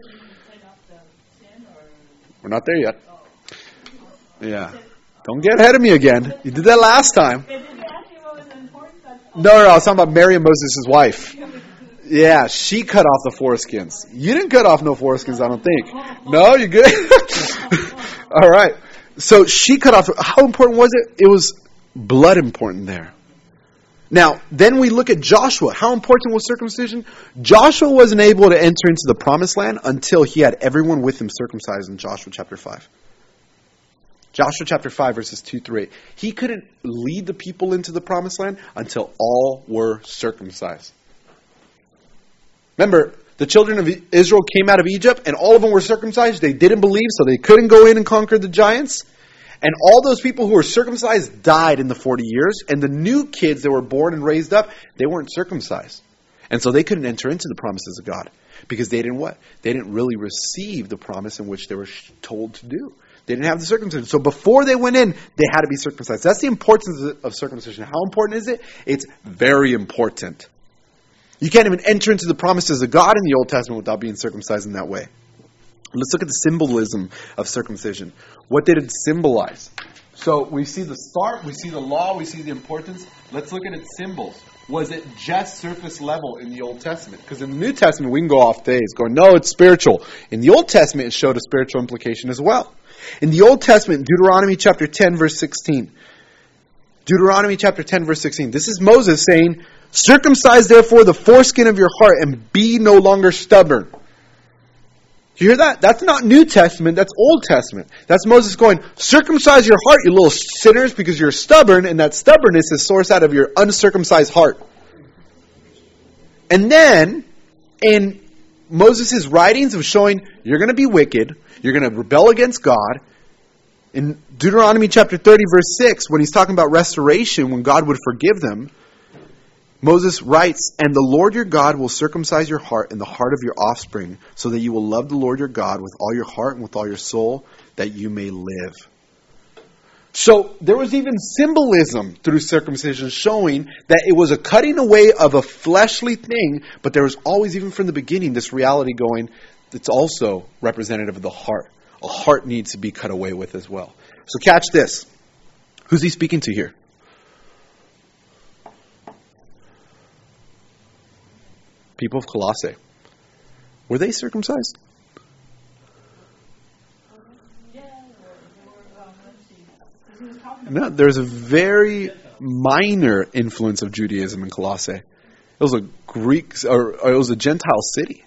We're not there yet. Yeah. Don't get ahead of me again. You did that last time. No, no, no, I was talking about Miriam, Moses' wife. Yeah, she cut off the foreskins. You didn't cut off no foreskins, I don't think. No, you're good? All right. So she cut off. How important was it? It was blood important there. Now, then we look at Joshua. How important was circumcision? Joshua wasn't able to enter into the promised land until he had everyone with him circumcised in Joshua chapter five. Joshua chapter five, verses two through eight. He couldn't lead the people into the promised land until all were circumcised. Remember, the children of Israel came out of Egypt and all of them were circumcised. They didn't believe, so they couldn't go in and conquer the giants. And all those people who were circumcised died in the forty years. And the new kids that were born and raised up, they weren't circumcised. And so they couldn't enter into the promises of God. Because they didn't what? They didn't really receive the promise in which they were told to do. They didn't have the circumcision. So before they went in, they had to be circumcised. That's the importance of circumcision. How important is it? It's very important. You can't even enter into the promises of God in the Old Testament without being circumcised in that way. Let's look at the symbolism of circumcision. What did it symbolize? So we see the start, we see the law, we see the importance. Let's look at its symbols. Was it just surface level in the Old Testament? Because in the New Testament, we can go off days going, no, it's spiritual. In the Old Testament, it showed a spiritual implication as well. In the Old Testament, Deuteronomy chapter ten, verse sixteen. Deuteronomy chapter ten, verse sixteen. This is Moses saying, circumcise therefore the foreskin of your heart and be no longer stubborn. Do you hear that? That's not New Testament, that's Old Testament. That's Moses going, circumcise your heart, you little sinners, because you're stubborn, and that stubbornness is sourced out of your uncircumcised heart. And then, in Moses' writings of showing you're going to be wicked, you're going to rebel against God, in Deuteronomy chapter thirty, verse six, when he's talking about restoration, when God would forgive them, Moses writes, and the Lord your God will circumcise your heart and the heart of your offspring, so that you will love the Lord your God with all your heart and with all your soul, that you may live. So there was even symbolism through circumcision showing that it was a cutting away of a fleshly thing, but there was always, even from the beginning, this reality going, it's also representative of the heart. A heart needs to be cut away with as well. So catch this. Who's he speaking to here? People of Colossae. Were they circumcised? No, there's a very minor influence of Judaism in Colossae. It was a Greek, or, or it was a Gentile city.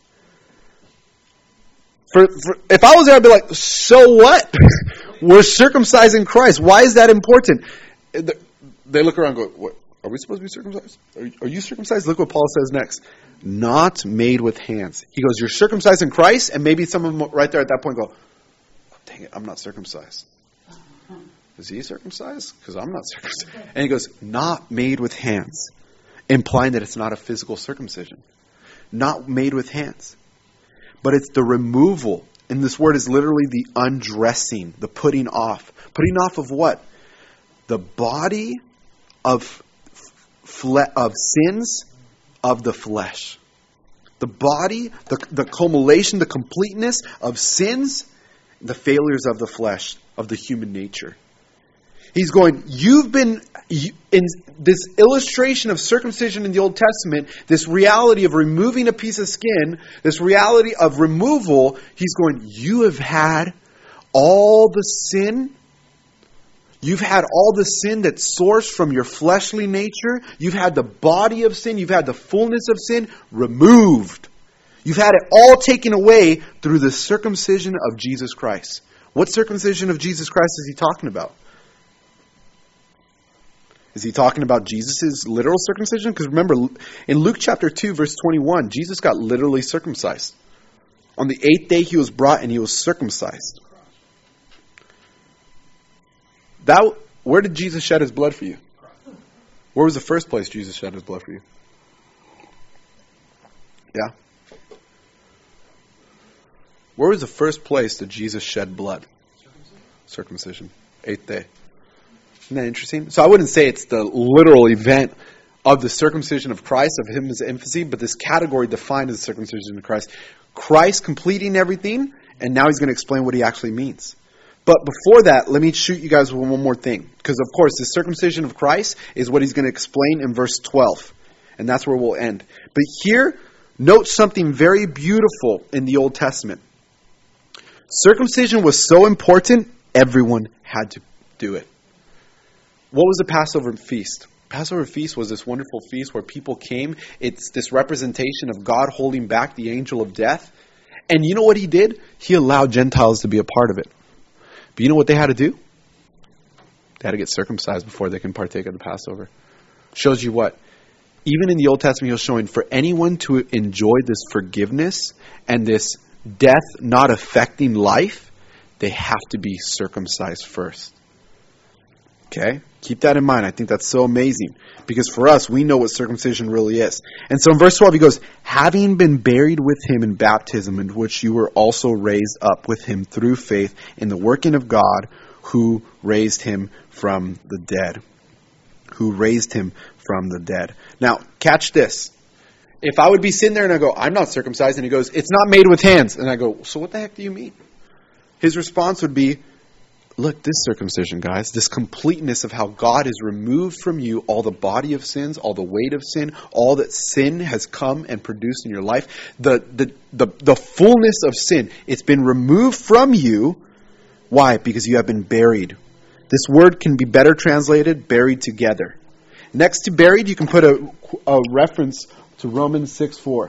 For, for, if I was there, I'd be like, so what? We're circumcised in Christ. Why is that important? They look around and go, what? Are we supposed to be circumcised? Are, are you circumcised? Look what Paul says next. Not made with hands. He goes, you're circumcised in Christ? And maybe some of them right there at that point go, oh, dang it, I'm not circumcised. Is he circumcised? Because I'm not circumcised. And he goes, not made with hands. Implying that it's not a physical circumcision. Not made with hands. But it's the removal. And this word is literally the undressing, the putting off. Putting off of what? The body of Fle- of sins of the flesh. The body, the, the culmination, the completeness of sins, the failures of the flesh, of the human nature. He's going, you've been, in this illustration of circumcision in the Old Testament, this reality of removing a piece of skin, this reality of removal, he's going, you have had all the sin. You've had all the sin that's sourced from your fleshly nature. You've had the body of sin. You've had the fullness of sin removed. You've had it all taken away through the circumcision of Jesus Christ. What circumcision of Jesus Christ is he talking about? Is he talking about Jesus' literal circumcision? Because remember, in Luke chapter two, verse twenty-one, Jesus got literally circumcised. On the eighth day he was brought and he was circumcised. That, where did Jesus shed his blood for you? Where was the first place Jesus shed his blood for you? Yeah? Where was the first place that Jesus shed blood? Circumcision. eighth day. Isn't that interesting? So I wouldn't say it's the literal event of the circumcision of Christ, of him as infancy, but this category defined as the circumcision of Christ. Christ completing everything, and now he's going to explain what he actually means. But before that, let me shoot you guys with one more thing. Because, of course, the circumcision of Christ is what he's going to explain in verse twelve. And that's where we'll end. But here, note something very beautiful in the Old Testament. Circumcision was so important, everyone had to do it. What was the Passover feast? Passover feast was this wonderful feast where people came. It's this representation of God holding back the angel of death. And you know what he did? He allowed Gentiles to be a part of it. But you know what they had to do? They had to get circumcised before they can partake of the Passover. Shows you what? Even in the Old Testament, he was showing for anyone to enjoy this forgiveness and this death not affecting life, they have to be circumcised first. Okay? Keep that in mind. I think that's so amazing. Because for us, we know what circumcision really is. And so in verse twelve, he goes, having been buried with him in baptism, in which you were also raised up with him through faith in the working of God, who raised him from the dead. Who raised him from the dead. Now, catch this. If I would be sitting there and I go, I'm not circumcised, and he goes, it's not made with hands. And I go, so what the heck do you mean? His response would be, look, this circumcision, guys, this completeness of how God has removed from you all the body of sins, all the weight of sin, all that sin has come and produced in your life, the, the, the, the fullness of sin, it's been removed from you. Why? Because you have been buried. This word can be better translated, buried together. Next to buried, you can put a, a reference to Romans six four.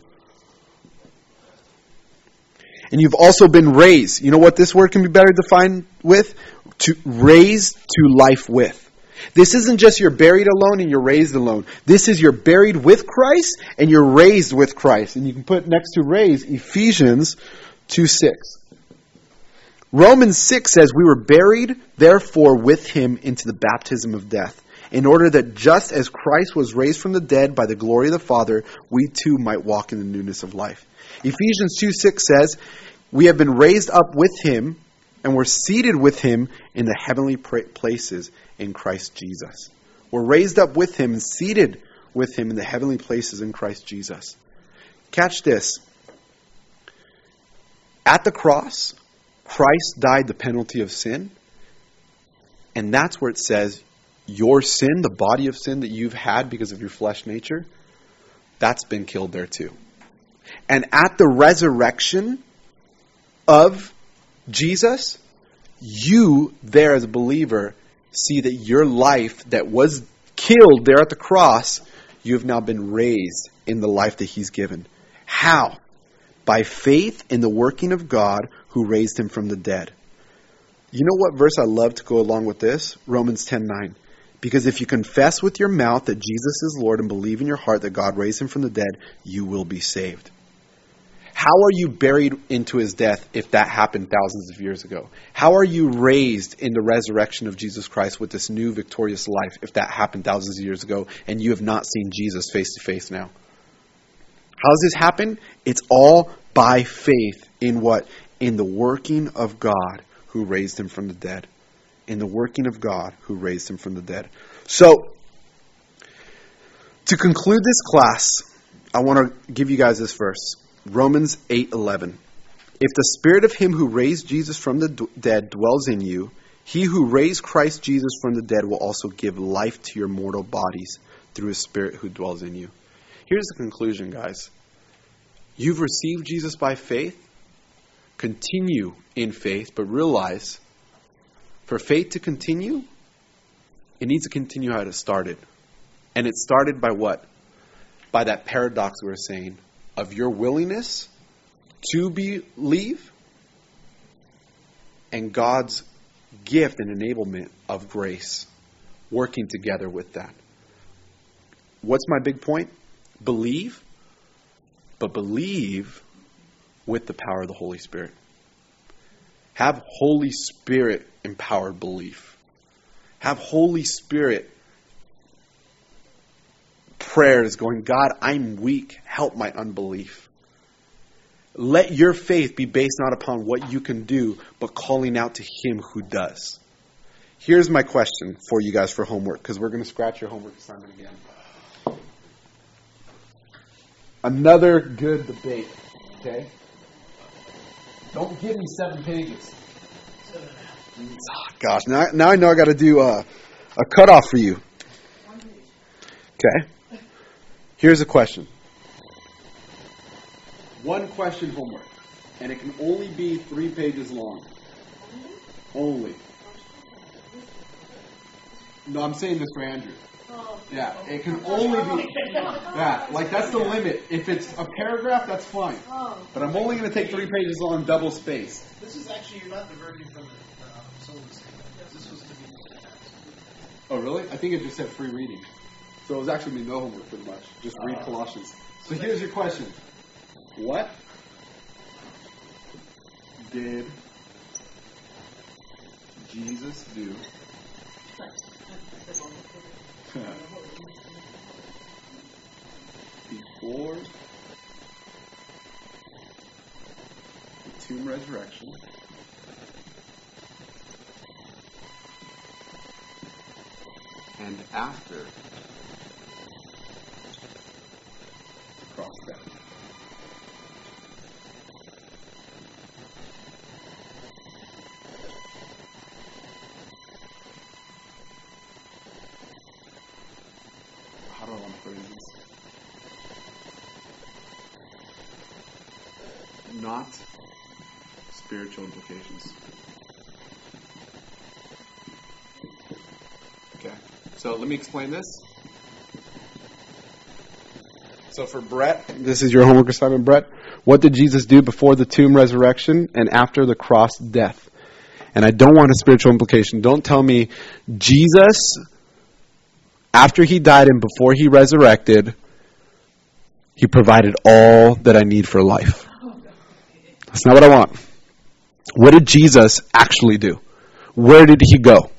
And you've also been raised. You know what this word can be better defined with? To raise to life with. This isn't just you're buried alone and you're raised alone. This is you're buried with Christ and you're raised with Christ. And you can put next to raised Ephesians two six. Romans six says, we were buried, therefore, with him into the baptism of death, in order that just as Christ was raised from the dead by the glory of the Father, we too might walk in the newness of life. Ephesians two six says, we have been raised up with him, and we're seated with him in the heavenly places in Christ Jesus. We're raised up with him and seated with him in the heavenly places in Christ Jesus. Catch this. At the cross, Christ died the penalty of sin. And that's where it says, your sin, the body of sin that you've had because of your flesh nature, that's been killed there too. And at the resurrection of Jesus, you there as a believer see that your life that was killed there at the cross, you have now been raised in the life that he's given. How? By faith in the working of God who raised him from the dead. You know what verse I love to go along with this? Romans ten nine. Because if you confess with your mouth that Jesus is Lord and believe in your heart that God raised him from the dead, you will be saved. How are you buried into his death if that happened thousands of years ago? How are you raised in the resurrection of Jesus Christ with this new victorious life if that happened thousands of years ago and you have not seen Jesus face to face now? How does this happen? It's all by faith in what? In the working of God who raised him from the dead. In the working of God who raised him from the dead. So, to conclude this class, I want to give you guys this verse. Romans eight eleven. If the spirit of him who raised Jesus from the d- dead dwells in you, he who raised Christ Jesus from the dead will also give life to your mortal bodies through his spirit who dwells in you. Here's the conclusion, guys. You've received Jesus by faith. Continue in faith, but realize for faith to continue, it needs to continue how it started. And it started by what? By that paradox we were saying of your willingness to believe and God's gift and enablement of grace working together with that. What's my big point? Believe, but believe with the power of the Holy Spirit. Have Holy Spirit empowered belief. Have Holy Spirit prayers going, God, I'm weak. Help my unbelief. Let your faith be based not upon what you can do, but calling out to him who does. Here's my question for you guys for homework, because we're going to scratch your homework assignment again. Another good debate, okay? Don't give me seven pages. Seven and a half. Oh, gosh, now, now I know I got to do a, a cutoff for you. Okay? Here's a question. One question homework, and it can only be three pages long. Only. No, I'm saying this for Andrew. Yeah, it can only be that. Like, that's the limit. If it's a paragraph, that's fine. But I'm only going to take three pages long, double space. This is actually, you're not diverging from the um, syllabus. This was to be. Oh, really? I think it just said free reading. So it was actually no homework pretty much. Just read Colossians. So here's your question. What did Jesus do before the tomb resurrection and after the cross death? How do I want to phrase this? Not spiritual implications. Okay. So let me explain this. So for Brett, this is your homework assignment, Brett. What did Jesus do before the tomb resurrection and after the cross death? And I don't want a spiritual implication. Don't tell me Jesus, after he died and before he resurrected, he provided all that I need for life. That's not what I want. What did Jesus actually do? Where did he go?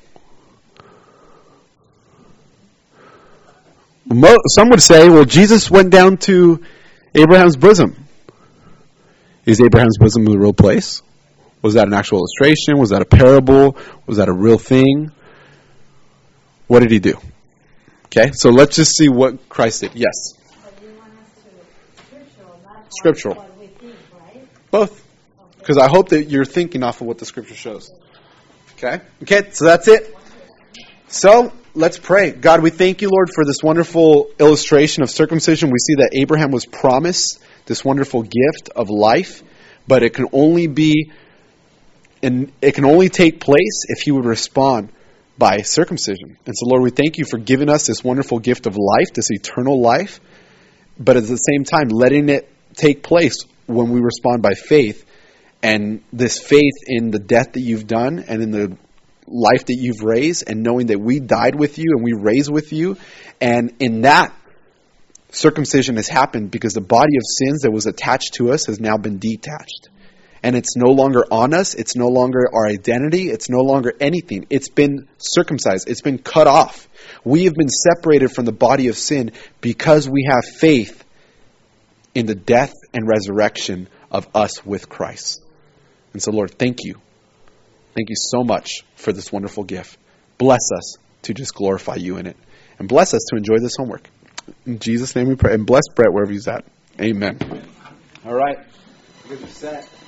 Mo- Some would say, well, Jesus went down to Abraham's bosom. Is Abraham's bosom a real place? Was that an actual illustration? Was that a parable? Was that a real thing? What did he do? Okay, so let's just see what Christ did. Yes? But you want us to scriptural, not Scriptural. what we think, right? Both. Because I hope that you're thinking off of what the scripture shows. Okay? Okay, so that's it. So, let's pray. God, we thank you, Lord, for this wonderful illustration of circumcision. We see that Abraham was promised this wonderful gift of life, but it can only be, and it can only take place if he would respond by circumcision. And so, Lord, we thank you for giving us this wonderful gift of life, this eternal life, but at the same time, letting it take place when we respond by faith. And this faith in the death that you've done and in the life that you've raised, and knowing that we died with you and we raised with you. And in that, circumcision has happened because the body of sins that was attached to us has now been detached. And it's no longer on us. It's no longer our identity. It's no longer anything. It's been circumcised. It's been cut off. We have been separated from the body of sin because we have faith in the death and resurrection of us with Christ. And so, Lord, thank you. Thank you so much for this wonderful gift. Bless us to just glorify you in it. And bless us to enjoy this homework. In Jesus' name we pray. And bless Brett wherever he's at. Amen. All right. You guys are set.